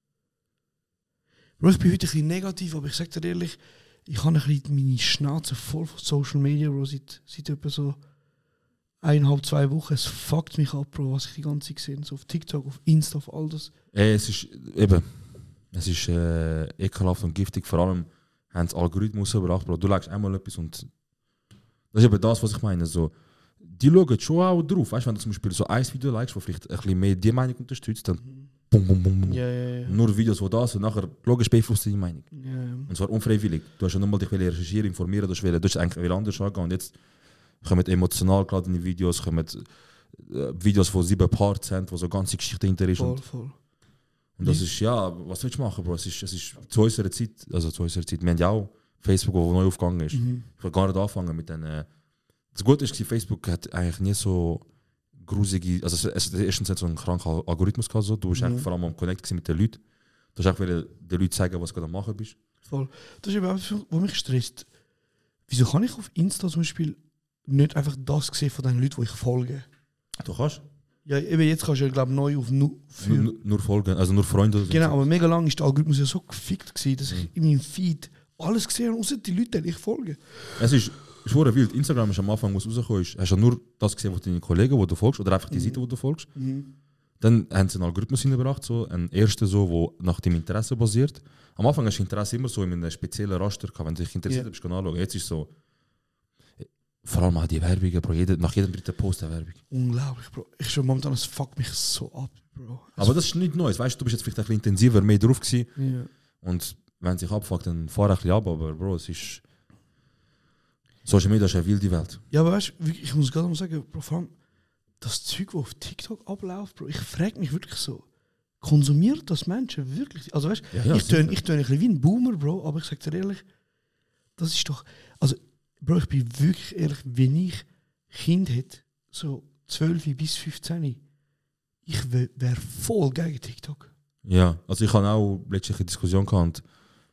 Bro, ich bin heute ein bisschen negativ, aber ich sag dir ehrlich, ich habe ein bisschen meine Schnauze voll von Social Media, Bro, seit, seit etwa so eineinhalb, zwei Wochen. Es fuckt mich ab, Bro, was ich die ganze Zeit sehe. So auf TikTok, auf Insta, auf all das. Ey, es ist eben, es ist äh, ekelhaft und giftig. Vor allem haben sie Algorithmus überbracht, Bro. Du legst einmal etwas und das ist eben das, was ich meine. So, die schauen schon auch drauf. Weißt du, wenn du zum Beispiel so ein Video likest, das vielleicht ein bisschen mehr die Meinung unterstützt, dann bum, bum, bum, bum. Ja, ja, ja. Nur Videos, wo das und nachher logisch beeinflusst die Meinung. ja, ja. Und zwar unfreiwillig. Du hast ja nur mal dich recherchieren, informieren, du hast wollen- du hast eigentlich wieder anders angehen. Und jetzt kommen emotional geladene Videos, kommen äh, Videos, von sieben Parts haben, wo so ganze Geschichte hinter ist. Voll, Und, voll. und das ist, ja, was willst du machen, Bro? Es ist, es ist zu unserer Zeit, also zu unserer Zeit, wir haben ja auch Facebook, wo neu aufgegangen ist. Mhm. Ich will gar nicht anfangen mit den. Äh, das Gute ist, Facebook hat eigentlich nie so grusige, also es, es erstens hat so einen kranken Algorithmus gehabt, so. Du bist Mhm. eigentlich vor allem am Connect gewesen mit den Leuten. Du hast einfach wollen den Leuten zeigen, was du gerade am machen bist. Voll. Das ist eben etwas, was mich stresst. Wieso kann ich auf Insta zum Beispiel nicht einfach das sehen von den Leuten, die ich folge? Du kannst Ja, eben jetzt kannst du ja, glaube ich, neu auf nu für. nur, nur folgen, also nur Freunde. oder so. Genau, aber mega lang ist der Algorithmus ja so gefickt gewesen, dass Mhm. ich in meinem Feed alles gesehen habe, außer die Leute, denen ich folge. Es ist schwere wild. Instagram ist am Anfang, wo es rausgekommen ist, hast du ja nur das gesehen, was deine Kollegen, wo du folgst, oder einfach die Mhm. Seite, wo du folgst. Dann haben sie einen Algorithmus hineingebracht, so einen ersten, so, wo nach dem Interesse basiert. Am Anfang hast du Interesse immer so in einem speziellen Raster gehabt, wenn du dich interessiert Ja. hast, kannst du anschauen. Jetzt ist so, vor allem auch die Werbungen, Bro. Jeder, nach jedem dritten Post eine Werbung. Unglaublich, Bro. Ich schon momentan, es fuckt mich so ab, Bro. Aber das ist nichts Neues, weißt du, du bist jetzt vielleicht ein bisschen intensiver, mehr drauf gewesen. Ja. Und wenn es sich abfuckt, dann fahr ein bisschen ab, aber Bro, es ist. Social Media ist eine wilde Welt. Ja, aber weißt du, wirklich, ich muss gerade mal sagen, Bro, vor allem das Zeug, das auf TikTok abläuft, Bro, ich frage mich wirklich so, konsumiert das Menschen wirklich? Also weißt du, Ja, ja, ich töne sicher. ich tön ein bisschen wie ein Boomer, Bro, aber ich sag dir ehrlich, das ist doch, also Bro, ich bin wirklich ehrlich, wenn ich Kind hätte, so zwölf bis fünfzehn, ich wäre voll gegen TikTok. Ja, also ich habe auch letztlich eine Diskussion gehabt.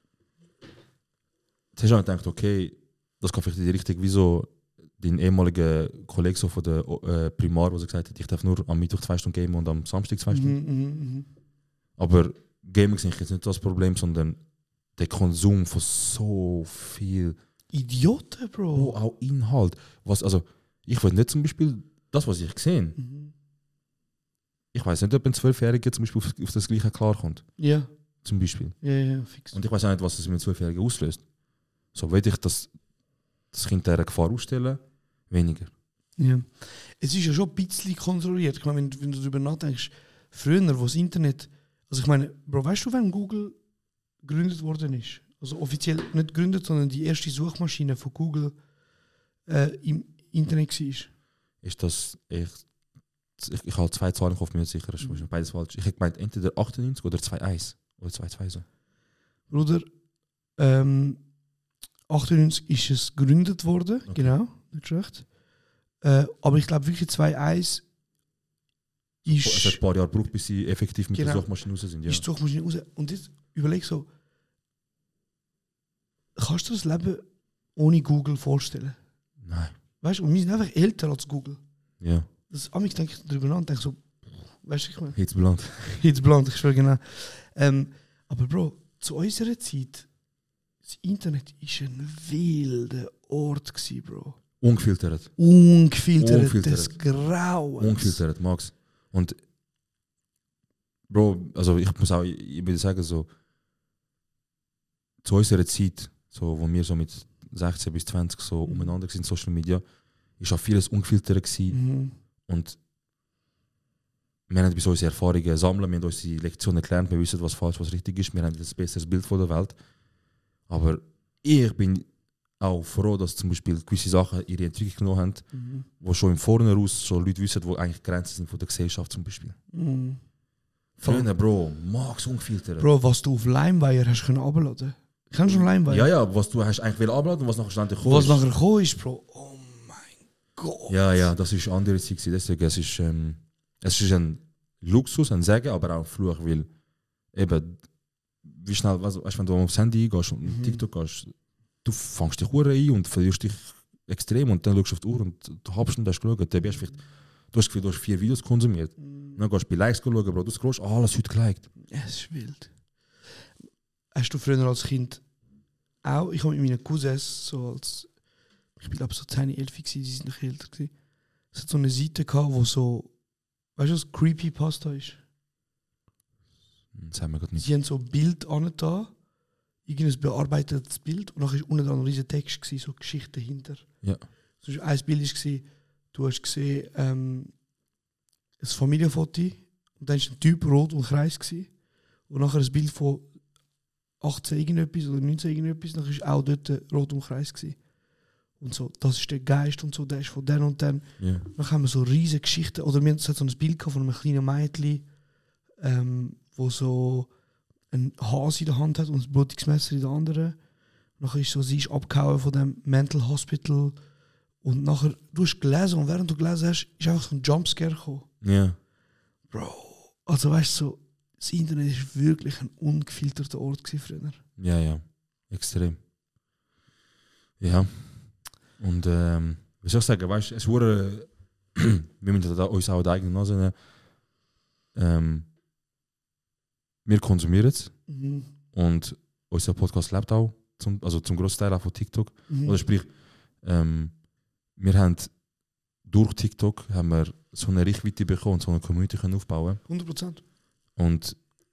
Jetzt hast du auch gedacht, okay, das kann vielleicht in die Richtung, wieso dein ehemaliger Kollege so von der äh, Primar, der gesagt hat, ich darf nur am Mittwoch zwei Stunden gamen und am Samstag zwei Stunden. Mhm, mhm, mhm. Aber Gaming ist jetzt nicht das Problem, sondern der Konsum von so viel, Idioten, oh, Bro. auch Inhalt. Was, also, ich will nicht zum Beispiel das, was ich gesehen. Mhm. Ich weiß nicht, ob ein Zwölfjähriger zum Beispiel auf, auf das Gleiche klarkommt. Ja, Zum Beispiel. ja, ja, fix. Und ich weiß auch nicht, was das mit einem Zwölfjährigen auslöst. So will ich das, das Kind dieser Gefahr ausstellen, weniger. Ja. Es ist ja schon ein bisschen kontrolliert. Ich meine, wenn, wenn du darüber nachdenkst, früher, wo das Internet. Also ich meine, Bro, weißt du, wann Google gegründet worden ist? Also offiziell nicht gegründet, sondern die erste Suchmaschine von Google äh, im Internet war. ist, dass ich, ich, ich habe zwei Zahlen im Kopf, mir nicht sicher, das ist mhm. beides falsch. Ich habe gemeint, entweder achtundneunzig oder zwei eins oder zwei zwei so. Bruder, ähm, achtundneunzig ist es gegründet worden, okay. Genau, nicht schlecht. Äh, aber ich glaube wirklich zwei eins ist... Es hat ein paar Jahre gebraucht, bis sie effektiv mit genau, der Suchmaschine raus sind. Ja. Ist die Suchmaschine raus. Und jetzt überleg so, kannst du das Leben ohne Google vorstellen? Nein. Weißt du, und wir sind einfach älter als Google. Ja. Das amigs denke ich darüber nach und denke so, weißt du, ich meine. Hitzblunt. Hitzblunt, ich schwöre genau. Ähm, aber Bro, zu unserer Zeit, das Internet war ein wilder Ort gewesen, Bro. Ungefiltert. Ungefiltert, Ungefiltert. des Grauens. Ungefiltert, Max. Und Bro, also ich muss auch, ich würde sagen, so zu unserer Zeit, so, wo wir so mit sechzehn bis zwanzig so mhm. umeinander sind, Social Media, ist auch vieles ungefiltert gewesen. Mhm. Und wir haben bis unsere Erfahrungen sammeln, wir haben unsere Lektionen gelernt, wir wissen, was falsch, was richtig ist, wir haben ein besseres Bild von der Welt. Aber ich bin auch froh, dass zum Beispiel gewisse Sachen ihre Entwicklung genommen haben, mhm. wo schon im Vornherein schon Leute wissen, wo eigentlich Grenzen sind von der Gesellschaft zum Beispiel. Mhm. Früher, Bro, Max ungefiltert. Bro, was du auf LimeWire hast können abladen. Kennst du schon LimeWire? Ja, ja, was du hast eigentlich will abladen und was nachher stand Was ist. nachher gekommen ist, Bro. Oh mein Gott. Ja, ja, das ist eine andere Zeit. Deswegen, es ist, ähm, es ist ein Luxus, ein Segen, aber auch ein Fluch, weil eben, wie schnell, weißt, weißt, wenn du aufs Handy gehst und mhm. TikTok gehst, du fängst dich ein und verlierst dich extrem und dann schaust du auf die Uhr und du hast schon das geschaut, dann bist du, vielleicht, du hast das Gefühl, du hast vier Videos konsumiert. Mhm. Dann gehst du bei Likes schauen, Bro, du scrollst, oh, alles heute geliked. Ja, es ist wild. Hast du früher als Kind auch, ich habe mit meinen Cousins, so als, ich glaube so zehn, elf gewesen, die sind noch älter gewesen, es hat so eine Seite gehabt, wo so, weißt du, was Creepypasta ist? Das haben wir gerade nicht. Sie haben so ein Bild angetan, irgendein bearbeitetes Bild und dann war unten dran ein riesiger Text, gewesen, so Geschichte dahinter. Ja. So, ein Bild war, du hast gesehen, ähm, ein Familienfoto und dann war ein Typ rot und kreis gewesen, und nachher ein Bild von achtzehn irgendetwas oder neunzehn irgendetwas, dann war auch dort rot und kreis gewesen. Und so, das ist der Geist und so, der ist von dann und dann. Yeah. Dann haben wir so riesige Geschichten, oder wir hatten so ein Bild von einem kleinen Mädchen, ähm, wo so ein Hase in der Hand hat und ein blutiges Messer in der anderen. Nachher ist so, sie ist abgehauen von dem Mental Hospital. Und nachher, du hast gelesen und während du gelesen hast, ist einfach so ein Jumpscare gekommen. Ja. Yeah. Bro, also weißt du, so, das Internet war wirklich ein ungefilterter Ort früher. Ja, ja, extrem. Ja. Und ähm, wie soll ich sagen, weißt du, es wurde, wir müssen da uns auch die eigene Nase nehmen. Ähm, wir konsumieren es Mhm. und unser Podcast lebt auch, zum, also zum grossen Teil auch von TikTok. Mhm. Oder sprich, ähm, wir haben durch TikTok haben wir so eine Reichweite bekommen und so eine Community können aufbauen. hundert Prozent. Und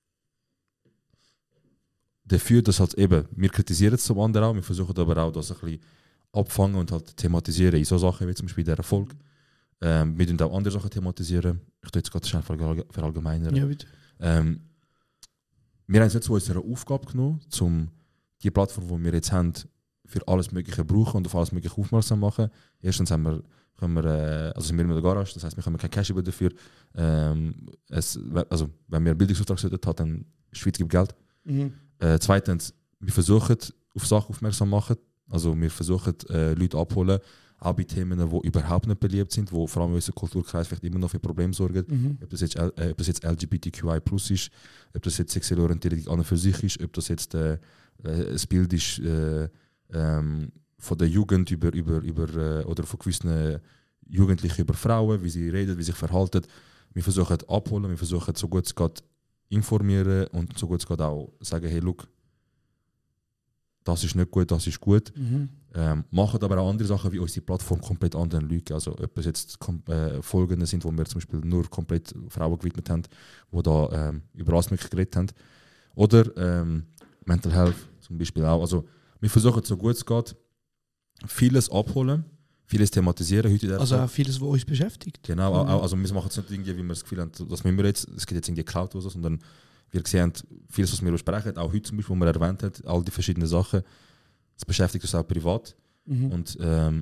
dafür, dass halt eben, wir kritisieren es zum anderen auch, wir versuchen aber auch das ein bisschen abfangen und halt thematisieren in so Sachen wie zum Beispiel der Erfolg. Ähm, wir tun auch andere Sachen thematisieren. Ich tue jetzt gerade schnell verallg- verallgemeinern. Ja, bitte. Ähm, wir haben es jetzt zu unserer Aufgabe genommen, um die Plattform, die wir jetzt haben, für alles Mögliche brauchen und auf alles Mögliche aufmerksam machen. Erstens haben wir, können wir, äh, also sind wir mit der Garage, das heißt, wir können kein Cash über dafür. Ähm, es, also, wenn wir einen Bildungsauftrag sollten, hat, dann die Schweiz gibt Geld. Mhm. Äh, zweitens, wir versuchen, auf Sachen aufmerksam zu machen. Also wir versuchen, äh, Leute abholen, auch bei Themen, die überhaupt nicht beliebt sind, wo vor allem in unserem Kulturkreis vielleicht immer noch für Probleme sorgen. Mhm. Ob das jetzt, äh, ob das jetzt L G B T Q I plus ist, ob das jetzt sexuelle Orientierung an und für sich ist, ob das jetzt äh, äh, ein Bild ist äh, ähm, von der Jugend über, über, über, äh, oder von gewissen Jugendlichen über Frauen, wie sie reden, wie sie sich verhalten. Wir versuchen abholen, wir versuchen so gut es geht informieren und so gut es geht auch sagen, hey, look, das ist nicht gut, das ist gut. Mhm. Ähm, machen aber auch andere Sachen, wie unsere Plattform komplett anderen Leuten. Also ob es jetzt äh, Folgen sind, wo wir zum Beispiel nur komplett Frauen gewidmet haben, die da ähm, über alles Mögliche geredet haben. Oder ähm, Mental Health zum Beispiel auch. Also wir versuchen so gut es geht, vieles abholen, vieles thematisieren. Heute in der Also Zeit. auch vieles, was uns beschäftigt. Genau, Mhm. auch, also wir machen es nicht irgendwie, wie wir das Gefühl haben, das müssen wir jetzt, es geht jetzt irgendwie Cloud oder so, sondern wir sehen vieles, was wir besprechen, auch heute zum Beispiel, wo wir erwähnt haben, all die verschiedenen Sachen, das beschäftigt uns auch privat. Mhm. Und ähm,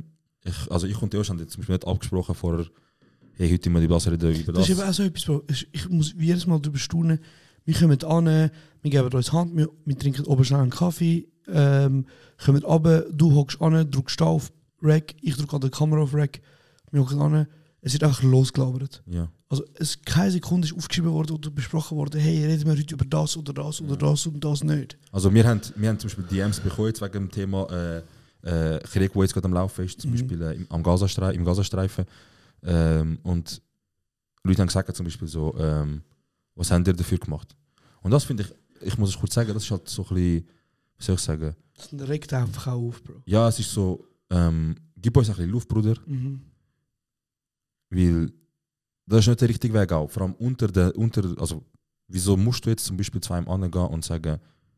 ich, also ich und Theo haben jetzt zum Beispiel nicht abgesprochen vorher, hey, heute mal die Blaser über das. Das ist eben auch so etwas, Bro. Ich, ich muss jedes Mal darüber staunen. Wir kommen an, wir geben uns Hand, wir, wir trinken oben schnell einen Kaffee, ähm, kommen runter, du hockst an, drückst da auf Rec, ich drücke an der Kamera auf Rec, wir hocken an, es wird einfach losgelabert. Ja. Also es, keine Sekunde ist aufgeschrieben worden oder besprochen worden, hey, reden wir heute über das oder das oder das und das nicht. Also wir haben, wir haben zum Beispiel D Ms bekommen jetzt wegen dem Thema äh, äh, Krieg, der jetzt gerade am Laufen ist, zum Mhm. Beispiel äh, im, am Gazastreifen, im Gazastreifen. Ähm, und Leute haben gesagt zum Beispiel so, ähm, was haben ihr dafür gemacht? Und das finde ich, ich muss es kurz sagen, das ist halt so ein bisschen, wie soll ich sagen? Das regt einfach auch auf, Bro. Ja, es ist so, ähm, gib uns ein bisschen Luft, Bruder, Mhm. weil das ist nicht der richtige Weg auch. Vor allem unter der, unter, also wieso musst du jetzt zum Beispiel zu einem anderen gehen und sagen,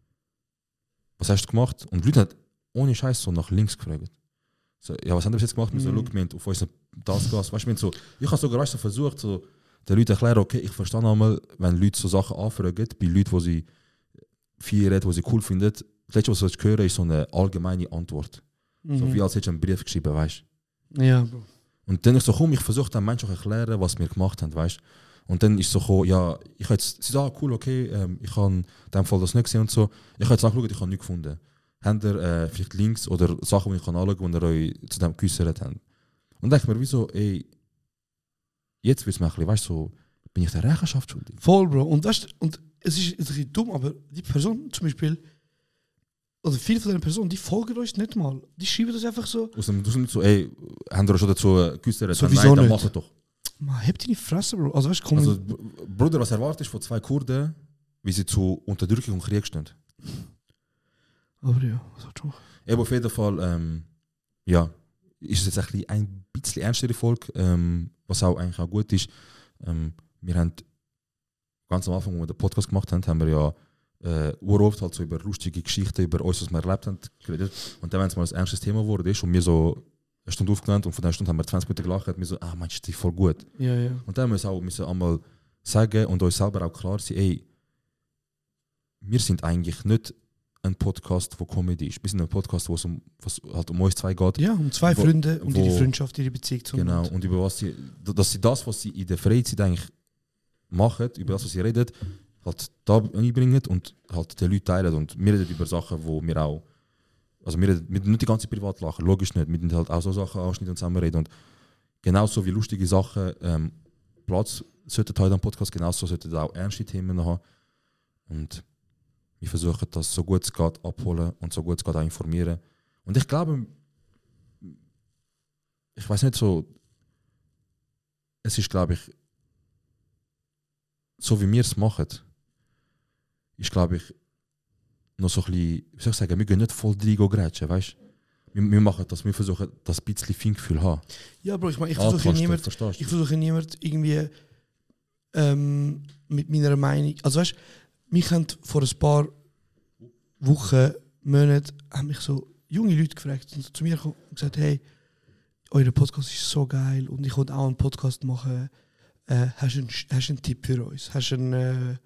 was hast du gemacht? Und die Leute haben ohne Scheiß so nach links gefragt. So, ja, was haben wir jetzt gemacht? Wir so, Mhm. look, wir haben auf unseren das Gas. Weißt du, wir haben so, ich habe sogar weißt, so versucht, so, den Leuten erklären, okay, ich verstehe einmal, wenn Leute so Sachen anfragen, bei Leuten, die sie viel reden, die sie cool finden. Das Letzte, was ich höre, ist so eine allgemeine Antwort. Mhm. So wie als hättest du einen Brief geschrieben, weißt du. Ja, Bro. Und dann ist so, komm, ich versuche den Menschen auch erklären, was wir gemacht haben, weißt du. Und dann ist so, gekommen, ja, ich habe jetzt, sie sagen, ah, cool, okay, ähm, ich habe in dem Fall das nicht gesehen und so. Ich habe jetzt nachgeschaut, ich habe nichts gefunden. Habt ihr äh, vielleicht Links oder Sachen, die ich kann anschauen kann, die ihr euch zu dem geäußert habt? Und dann denke ich mir, wieso, ey, jetzt wird es mir ein bisschen, weißt du, so, bin ich der Rechenschaft schuldig? Voll, Bro. Und, weißt, und es ist ein bisschen dumm, aber die Person zum Beispiel, oder viele von den Personen, die folgen uns nicht mal. Die schreiben das einfach so. Aus dem, aus dem so, ey, habt ihr euch schon dazu äh, geäußert? So, Wenn wieso nein, dann nicht? macht doch. Man, habt deine Fresse, Bro. Also, weißt du, komm. Also, B- Bruder, was erwartest du von zwei Kurden, wie sie zu Unterdrückung und Krieg stehen? aber ja, was hat schon. Eben auf jeden Fall, ähm, ja, ist es jetzt ein bisschen, ein bisschen ernstere Folge, ähm, was auch eigentlich auch gut ist. Ähm, wir haben ganz am Anfang, wo wir den Podcast gemacht haben, haben wir ja äh, uroft halt so über lustige Geschichten, über uns, was wir erlebt haben, geredet. Und dann, wenn es mal ein ernstes Thema geworden ist und wir so eine Stunde aufgenommen und von der Stunde haben wir zwanzig Minuten gelacht, hat mir so, ah, meinst du, die ist voll gut. Ja, ja. Und dann müssen wir auch müssen einmal sagen und uns selber auch klar sein, ey, wir sind eigentlich nicht ein Podcast, wo Comedy ist. Wir sind ein Podcast, wo es um, was halt um uns zwei geht. Ja, um zwei Wo- Freunde und ihre wo- Freundschaft, ihre Beziehung zu Genau. Und über was sie, dass sie das, was sie in der Freizeit eigentlich machen, über das, was sie reden, halt da einbringen und halt den Leuten teilen. Und wir reden über Sachen, wo wir auch, also wir reden wir reden nicht die ganze Privatlachen, logisch nicht. Wir reden halt auch so Sachen anschneiden und zusammen reden. Und genauso wie lustige Sachen ähm, Platz sollten heute am Podcast, genauso sollten auch ernste Themen haben. Und wir versuchen das so gut es geht abholen und so gut es geht auch informieren. Und ich glaube, ich weiß nicht so, es ist, glaube ich, so wie wir es machen, ist, glaube ich, noch so ein bisschen, wie soll ich sagen, wir gehen nicht voll rein grätschen, weißt du? Wir, wir machen das, wir versuchen das ein bisschen Feingefühl zu haben. Ja, Bro, ich meine, ich versuche Antasten, niemand, verstehst du? ich versuche niemand irgendwie ähm, mit meiner Meinung. Also weißt, mich haben vor ein paar Wochen, Monaten, haben mich so junge Leute gefragt und zu mir gekommen und gesagt, hey, euer Podcast ist so geil und ich wollte auch einen Podcast machen. Äh, hast du einen, hast du einen Tipp für uns? Hast du einen, äh,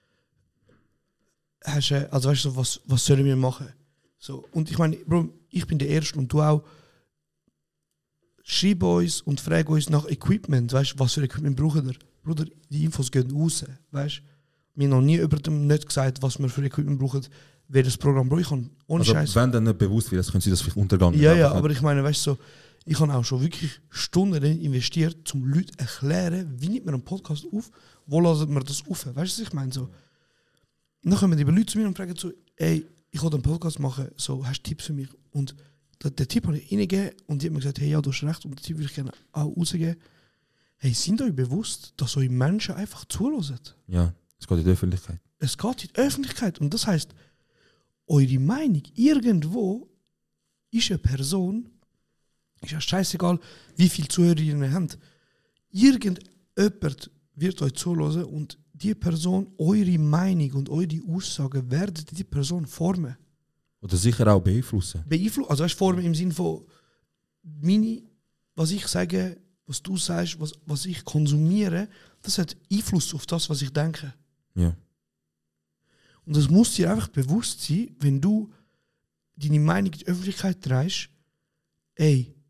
hast du, also weißt du, was, was sollen wir machen? So, und ich meine, Bro, ich bin der Erste und du auch. Schreib uns und frag uns nach Equipment, weißt du, was für Equipment brauchen wir? Bruder, die Infos gehen raus, weißt du? Wir haben noch nie über dem nicht gesagt, was wir für Equipment brauchen, wer das Programm braucht. Ich kann ohne Also, Scheiß. wenn dann nicht bewusst wird, können sie das vielleicht untergehen. Ja, ja, aber ich meine, weißt du, so, ich habe auch schon wirklich Stunden investiert, um Leuten zu erklären, wie nimmt man einen Podcast auf, wo lassen wir das auf, weißt du, was ich meine? So. Und dann kommen die Leute zu mir und fragen so, ey, ich will einen Podcast machen, so, hast du Tipps für mich? Und den, den Tipp habe ich ihnen gegeben und die haben mir gesagt, hey, ja, du hast recht und den Tipp würde ich gerne auch rausgeben. Hey, sind euch bewusst, dass euch Menschen einfach zuhören? Ja, es geht in die Öffentlichkeit. Es geht in die Öffentlichkeit und das heisst, eure Meinung irgendwo ist eine Person, ist ja scheißegal, wie viele Zuhörerinnen ihr habt, irgendjemand wird euch zuhören und die Person, eure Meinung und eure Aussagen werden die Person formen. Oder sicher auch beeinflussen. Beeinflussen, also weißt, formen im Sinne von meine, was ich sage, was du sagst, was, was ich konsumiere, das hat Einfluss auf das, was ich denke. Ja. Und das muss dir einfach bewusst sein, wenn du deine Meinung in die Öffentlichkeit trägst, ey,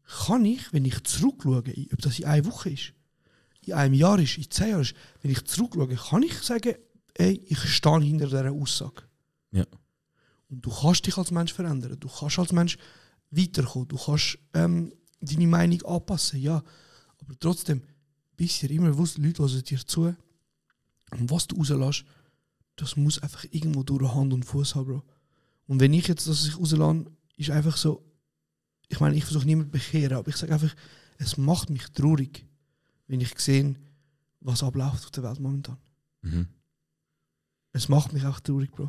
kann ich, wenn ich zurückschaue, ob das in einer Woche ist, in einem Jahr ist, in zehn Jahren ist, wenn ich zurückschaue, kann ich sagen, ey, ich stehe hinter dieser Aussage. Ja. Und du kannst dich als Mensch verändern, du kannst als Mensch weiterkommen, du kannst ähm, deine Meinung anpassen, ja. Aber trotzdem, bist du dir immer bewusst, Leute hören dir zu. Und was du rauslässt, das muss einfach irgendwo durch Hand und Fuß haben, Bro. Und wenn ich jetzt das ich rauslasse, ist einfach so, ich meine, ich versuche niemanden zu bekehren, aber ich sage einfach, es macht mich traurig, wenn ich sehe, was abläuft auf der Welt momentan. Mhm. Es macht mich auch traurig, Bro.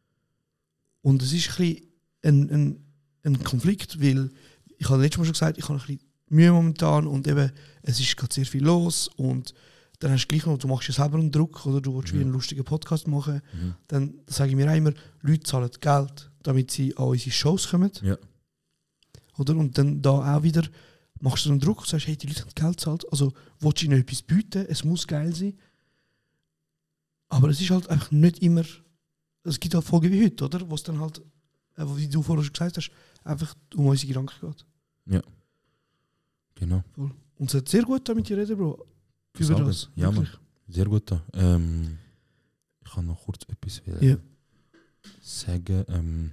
Und es ist ein bisschen ein, ein, ein Konflikt, weil ich habe letztes Mal schon gesagt, ich habe ein bisschen Mühe momentan und eben, es ist gerade sehr viel los und dann hast du gleich noch, du machst ja selber einen Druck oder du willst mhm. wie einen lustigen Podcast machen, mhm. dann sage ich mir auch immer, Leute zahlen Geld, damit sie an unsere Shows kommen. Ja. Oder? Und dann da auch wieder machst du einen Druck und sagst, hey, die Leute haben Geld gezahlt, also willst du ihnen etwas bieten, es muss geil sein. Aber es ist halt einfach nicht immer, es gibt halt Folgen wie heute, oder? Wo es dann halt, wie du vorher schon gesagt hast, einfach um unsere Gedanken geht. Ja. Genau. Voll. Und es hat sehr gut da mit dir reden, Bro. Über Sagen. das. Ja, wirklich. Mann. Sehr gut da. Ähm, ich kann noch kurz etwas Ja. sagen. Ähm,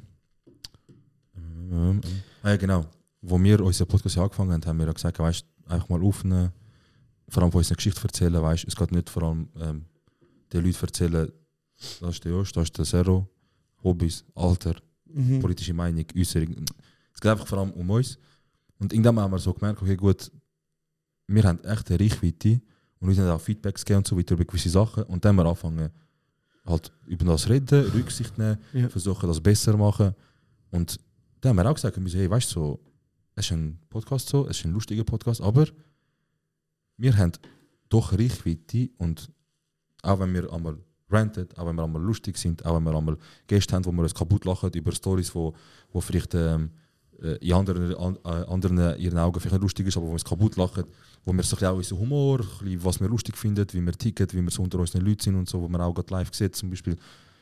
ähm, ähm, ah, ja, genau. Wo wir unseren Podcast angefangen haben, haben wir ja gesagt, weißt, einfach mal aufnehmen, vor allem von unserer Geschichte erzählen. Weißt, es geht nicht vor allem ähm, den Leuten erzählen, das ist der Jost, das ist der Zero, Hobbys, Alter, Mhm. politische Meinung, Äußerung. Es geht einfach vor allem um uns. Und irgendwann haben wir so gemerkt, okay, gut, wir haben echt eine Reichweite und wir haben auch Feedbacks gegeben und so weiter über gewisse Sachen. Und dann haben wir angefangen, halt über das reden, Rücksicht nehmen, Ja. versuchen, das besser zu machen. Und dann haben wir auch gesagt, wir so, hey, weißt du, so, es ist ein Podcast so, es ist ein lustiger Podcast, aber wir haben doch Reichweite und auch wenn wir einmal ranten, auch wenn wir einmal lustig sind, auch wenn wir einmal Gäste haben, wo wir uns kaputt lachen über Stories, wo, wo vielleicht ähm, in anderen, an, äh, anderen ihren Augen vielleicht nicht lustig ist, aber wo wir uns kaputt lachen, wo wir so auch unseren Humor, ein bisschen, was wir lustig finden, wie wir ticken, wie wir so unter unseren Leuten sind und so, wo wir auch gerade live sehen zum Beispiel.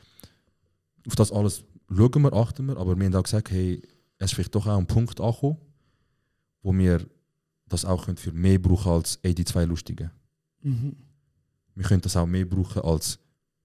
Auf das alles schauen wir, achten wir, aber wir haben auch gesagt, hey, es ist vielleicht doch auch ein Punkt angekommen, wo wir das auch für mehr brauchen als ey, die zwei Lustigen. Mhm. Wir können das auch mehr brauchen als.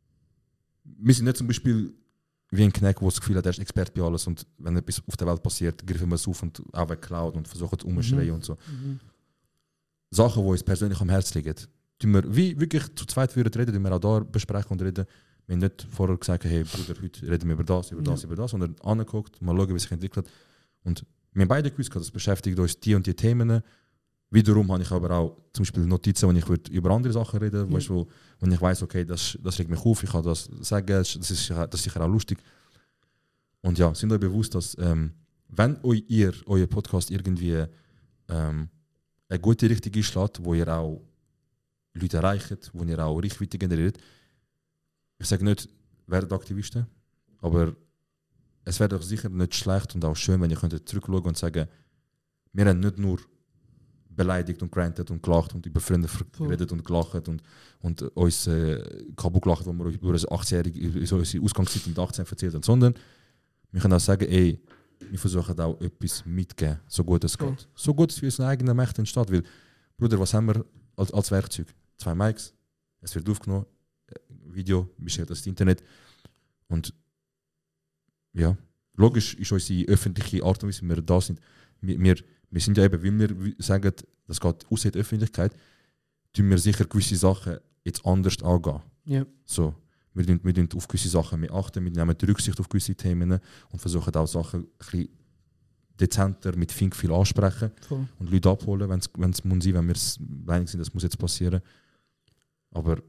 Wir sind nicht zum Beispiel wie ein Knecht, der das Gefühl hat, er ist Experte bei alles und wenn etwas auf der Welt passiert, greifen wir es auf und auch wegklauen und versuchen zu umschreien Mhm. und so. Mhm. Sachen, die uns persönlich am Herzen liegen, tun wir wie wirklich zu zweit würden reden, die wir auch da besprechen und reden. Wir haben nicht vorher gesagt, hey Bruder, heute reden wir über das, über das, Ja. über das, sondern angeguckt, mal schauen, wie sich entwickelt. Und wir haben beide gewusst, das beschäftigt uns die und die Themen. Wiederum habe ich aber auch zum Beispiel Notizen, wo ich würde über andere Sachen reden würde, Ja. wo, wo ich weiß, okay, das, das regt mich auf, ich kann das sagen, das ist, sicher- das ist sicher auch lustig. Und ja, sind euch bewusst, dass ähm, wenn eu, ihr euer Podcast irgendwie ähm, eine gute Richtung einschlägt, wo ihr auch Leute erreicht, wo ihr auch Reichweite generiert, ich sage nicht, werdet Aktivisten, aber es wäre doch sicher nicht schlecht und auch schön, wenn ihr könntet zurückschauen und sagen, wir haben nicht nur beleidigt und grantet und gelacht und über Freunde geredet und gelacht und, und uns äh, kaputt gelacht, wo wir über unsere achtzehnjährige, über unsere Ausgangszeit mit achtzehn erzählt haben, sondern wir können auch sagen, ey, wir versuchen auch etwas mitzugeben, so gut es geht. Cool. So gut es für unsere eigene Mächte entsteht, weil, Bruder, was haben wir als, als Werkzeug? Zwei Mics, es wird aufgenommen, äh, Video, beschert das Internet und ja, logisch ist unsere öffentliche Art und Weise, wie wir da sind. Wir, wir, wir sind ja eben, wie wir sagen, das geht aus in die Öffentlichkeit, tun wir sicher gewisse Sachen jetzt anders angehen. Ja. So, wir tun, wir tun auf gewisse Sachen mehr achten, wir nehmen die Rücksicht auf gewisse Themen und versuchen auch Sachen ein bisschen dezenter mit Fink viel ansprechen Voll. und Leute abholen, wenn es wenn es muss sein, wenn wir einig sind, das muss jetzt passieren. Aber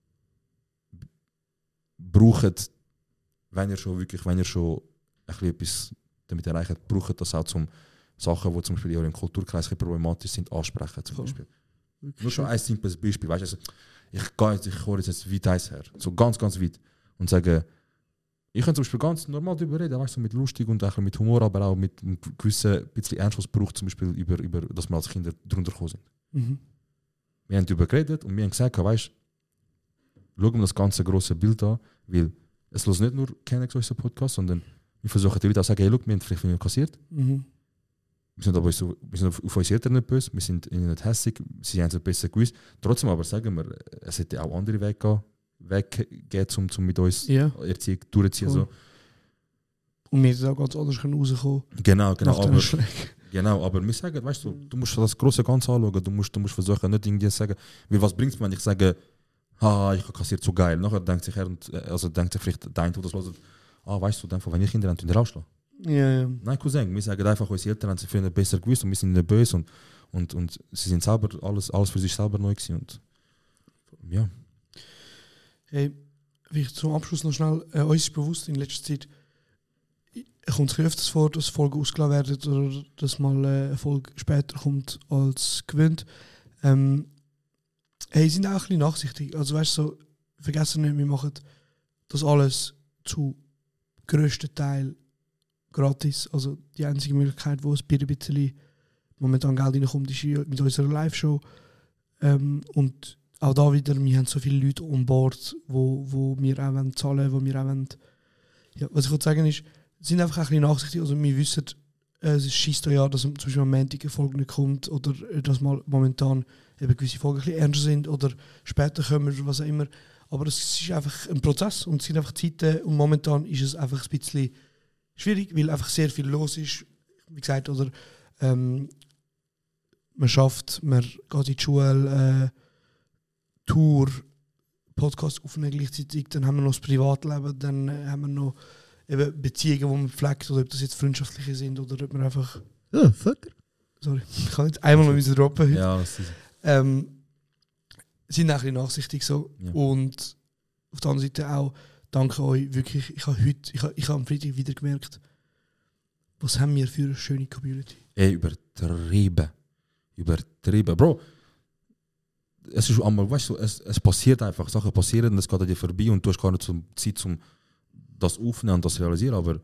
braucht, wenn ihr schon wirklich, wenn ihr schon ein bisschen etwas damit erreicht, braucht das auch zum Sachen, die zum Beispiel in eurem Kulturkreis problematisch sind, ansprechen. Zum Voll. Beispiel. Nur schon ein simples Beispiel. Weißt, also, ich gehe jetzt, ich hole jetzt weit eins her. So ganz, ganz weit. Und sage, ich kann zum Beispiel ganz normal darüber reden, weißt, so mit lustig und auch mit Humor, aber auch mit einem gewissen bisschen Ernst, was braucht, zum Beispiel über, über, dass wir als Kinder drunter gekommen sind. Mhm. Wir haben darüber geredet und wir haben gesagt, weißt, schauen wir das ganze große Bild an, weil es los nicht nur kennen unseren Podcast, sondern wir versuchen die Leute auch zu sagen, hey, schau, wir haben vielleicht viel kassiert. Mhm. wir sind aber so, wir sind auf, auf unsere Eltern nicht böse, wir sind ihnen nicht hässig, sie haben es besser gewusst. Trotzdem aber sagen wir, es hätte auch andere Wege gehen, Wege geben, um, um mit uns Ja. Erziehung durchzuziehen. Cool. So. Und wir sind auch ganz anders können rauskommen. Genau, genau. nach den Aber, Schlägen. genau, aber wir sagen, weißt du, du musst das große Ganze anschauen, du musst, du musst versuchen, nicht irgendwie zu sagen, weil was bringt es mir, wenn ich sage, ha, ich habe kassiert so geil. Nachher denkt sich er, und, also denkt sich vielleicht der eine, der das hört, ah, weißt du, dann, wenn ich Kinder habe, tun die rausschlagen. Ja, ja. Nein, Cousin, wir sagen einfach, unsere Eltern haben sich früher besser gewusst und wir sind nicht böse und, und, und sie sind selber alles, alles für sich selber neu gewesen. Und ja. Hey, vielleicht zum Abschluss noch schnell, äh, uns ist bewusst in letzter Zeit, kommt es öfters vor, dass Folgen ausgelassen werden oder dass mal äh, eine Folge später kommt als gewöhnt. Ähm, hey, sind auch ein bisschen nachsichtig. Also weißt du, so, vergessen nicht, wir machen das alles zu grössten Teil gratis. Also die einzige Möglichkeit, wo es bei ein bisschen momentan Geld reinkommt, ist mit unserer Live-Show. Ähm, und auch da wieder, wir haben so viele Leute on board, wo, wo wir auch wollen zahlen, wo wir auch wollen. Ja, was ich wollte sagen ist, sind einfach ein bisschen nachsichtig. Also wir wissen, äh, es schießt ja, dass zum Beispiel am Montag eine Folge nicht kommt oder äh, dass mal momentan eben gewisse Folgen ein bisschen ernster sind oder später kommen oder was auch immer. Aber es ist einfach ein Prozess und es sind einfach Zeiten und momentan ist es einfach ein bisschen schwierig, weil einfach sehr viel los ist. Wie gesagt, oder ähm, man schafft, man geht in die Schule, äh, Tour, Podcast aufnehmen gleichzeitig, dann haben wir noch das Privatleben, dann äh, haben wir noch eben Beziehungen, die man pflegt, oder ob das jetzt freundschaftliche sind oder ob man einfach... Oh, fucker. Sorry, ich kann jetzt einmal noch müssen droppen heute. Ja, das ist, Ähm, sind auch ein bisschen nachsichtig so. Ja. Und auf der anderen Seite auch, danke euch, wirklich, ich habe heute, ich habe, ich habe am Freitag wieder gemerkt, was haben wir für eine schöne Community. ey, übertrieben. Übertrieben. Bro, es ist einmal, weißt du, es, es passiert einfach, Sachen passieren und es geht an dir vorbei und du hast gar nicht so Zeit, um das aufnehmen und das realisieren, aber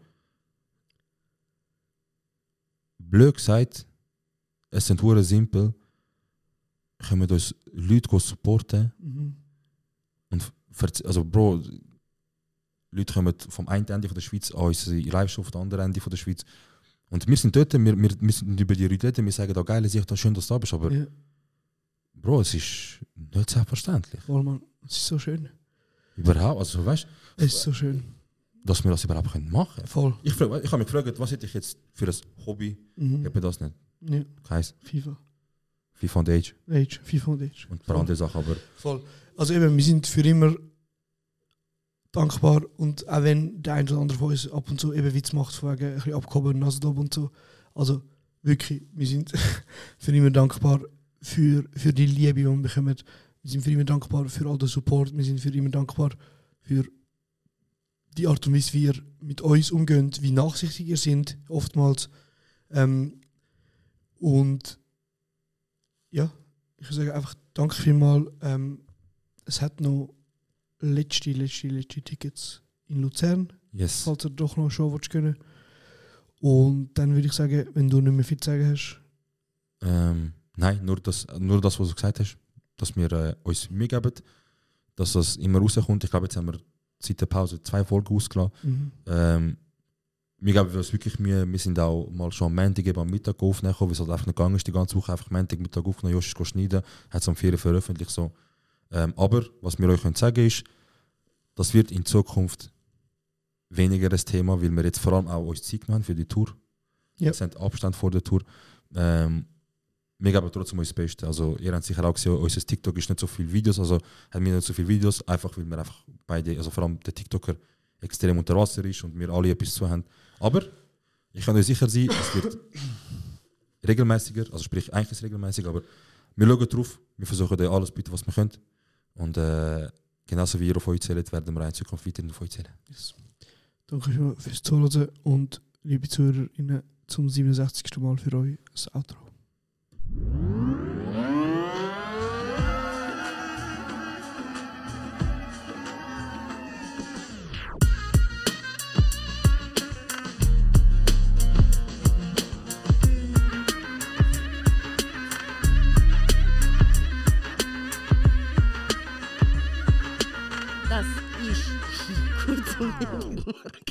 blöd gesagt, es sind hure simpel, können wir uns Leute supporten Mhm. und verz- also Bro, Leute kommen vom einen Ende von der Schweiz an unsere Live-Show auf dem anderen Ende von der Schweiz und wir sind dort, wir, wir, wir sind über die Leute reden, wir sagen, da geil, ist schön, dass du da bist, aber Ja, Bro, es ist nicht selbstverständlich. voll, Mann. Es ist so schön. Überhaupt, also weißt Es ist so schön. dass wir das überhaupt können machen können. Voll. Ich, frag- ich habe mich gefragt, was hätte ich jetzt für ein Hobby? Mhm. Ich habe das nicht. Ja, Keins. FIFA. FIFA und Age Age, FIFA und Age. und ein paar andere Sachen, aber Voll. Also eben, wir sind für immer dankbar und auch wenn der eine oder andere von uns ab und zu eben Witz macht, von wegen ein bisschen abgehoben, Nasendob und so. Also wirklich, wir sind für immer dankbar für, für die Liebe, die wir bekommen. Wir sind für immer dankbar für all den Support. Wir sind für immer dankbar für die Art und Weise, wie ihr mit uns umgeht, wie nachsichtig ihr sind, oftmals. Ähm, und ja, ich würde sagen, einfach danke vielmals. Ähm, es hat noch letzte, letzte, letzte Tickets in Luzern, yes. falls ihr doch noch eine Show willst können. Und dann würde ich sagen, wenn du nicht mehr viel zu sagen hast, Ähm, nein, nur das, nur das, was du gesagt hast, dass wir äh, uns Mühe geben, dass das immer rauskommt. Ich glaube, jetzt haben wir seit der Pause zwei Folgen ausgelassen. mhm. Ähm, wir geben uns wirklich Mühe. Wir sind auch mal schon am Montag eben am Mittag aufgenommen, weil es halt einfach nicht gegangen ist, die ganze Woche einfach Montag Mittag aufgenommen, Josh ist schneiden, hat es am vier veröffentlicht. So. Ähm, aber was wir euch können sagen ist, das wird in Zukunft weniger das Thema, weil wir jetzt vor allem auch uns Zeit genommen haben für die Tour. Ja. Wir sind Abstand vor der Tour. Ähm, wir geben trotzdem uns das Beste. Also, ihr habt sicher auch gesehen, unser TikTok ist nicht so viele Videos, also haben wir nicht so viele Videos, einfach weil wir einfach beide, also vor allem der TikToker, extrem unter Wasser ist und wir alle etwas zu haben. Aber ich kann euch sicher sein, es wird regelmäßiger, also sprich eigentlich ist es regelmäßig, aber wir schauen drauf, wir versuchen euch alles zu bieten, was wir können. Und äh, genauso wie ihr auf euch zählt, werden wir in Zukunft weiterhin auf euch zählen. Yes. Danke vielmals fürs Zuhören und liebe ZuhörerInnen zum siebenundsechzigsten Mal für euch das Outro. Das ist kurz und bündig.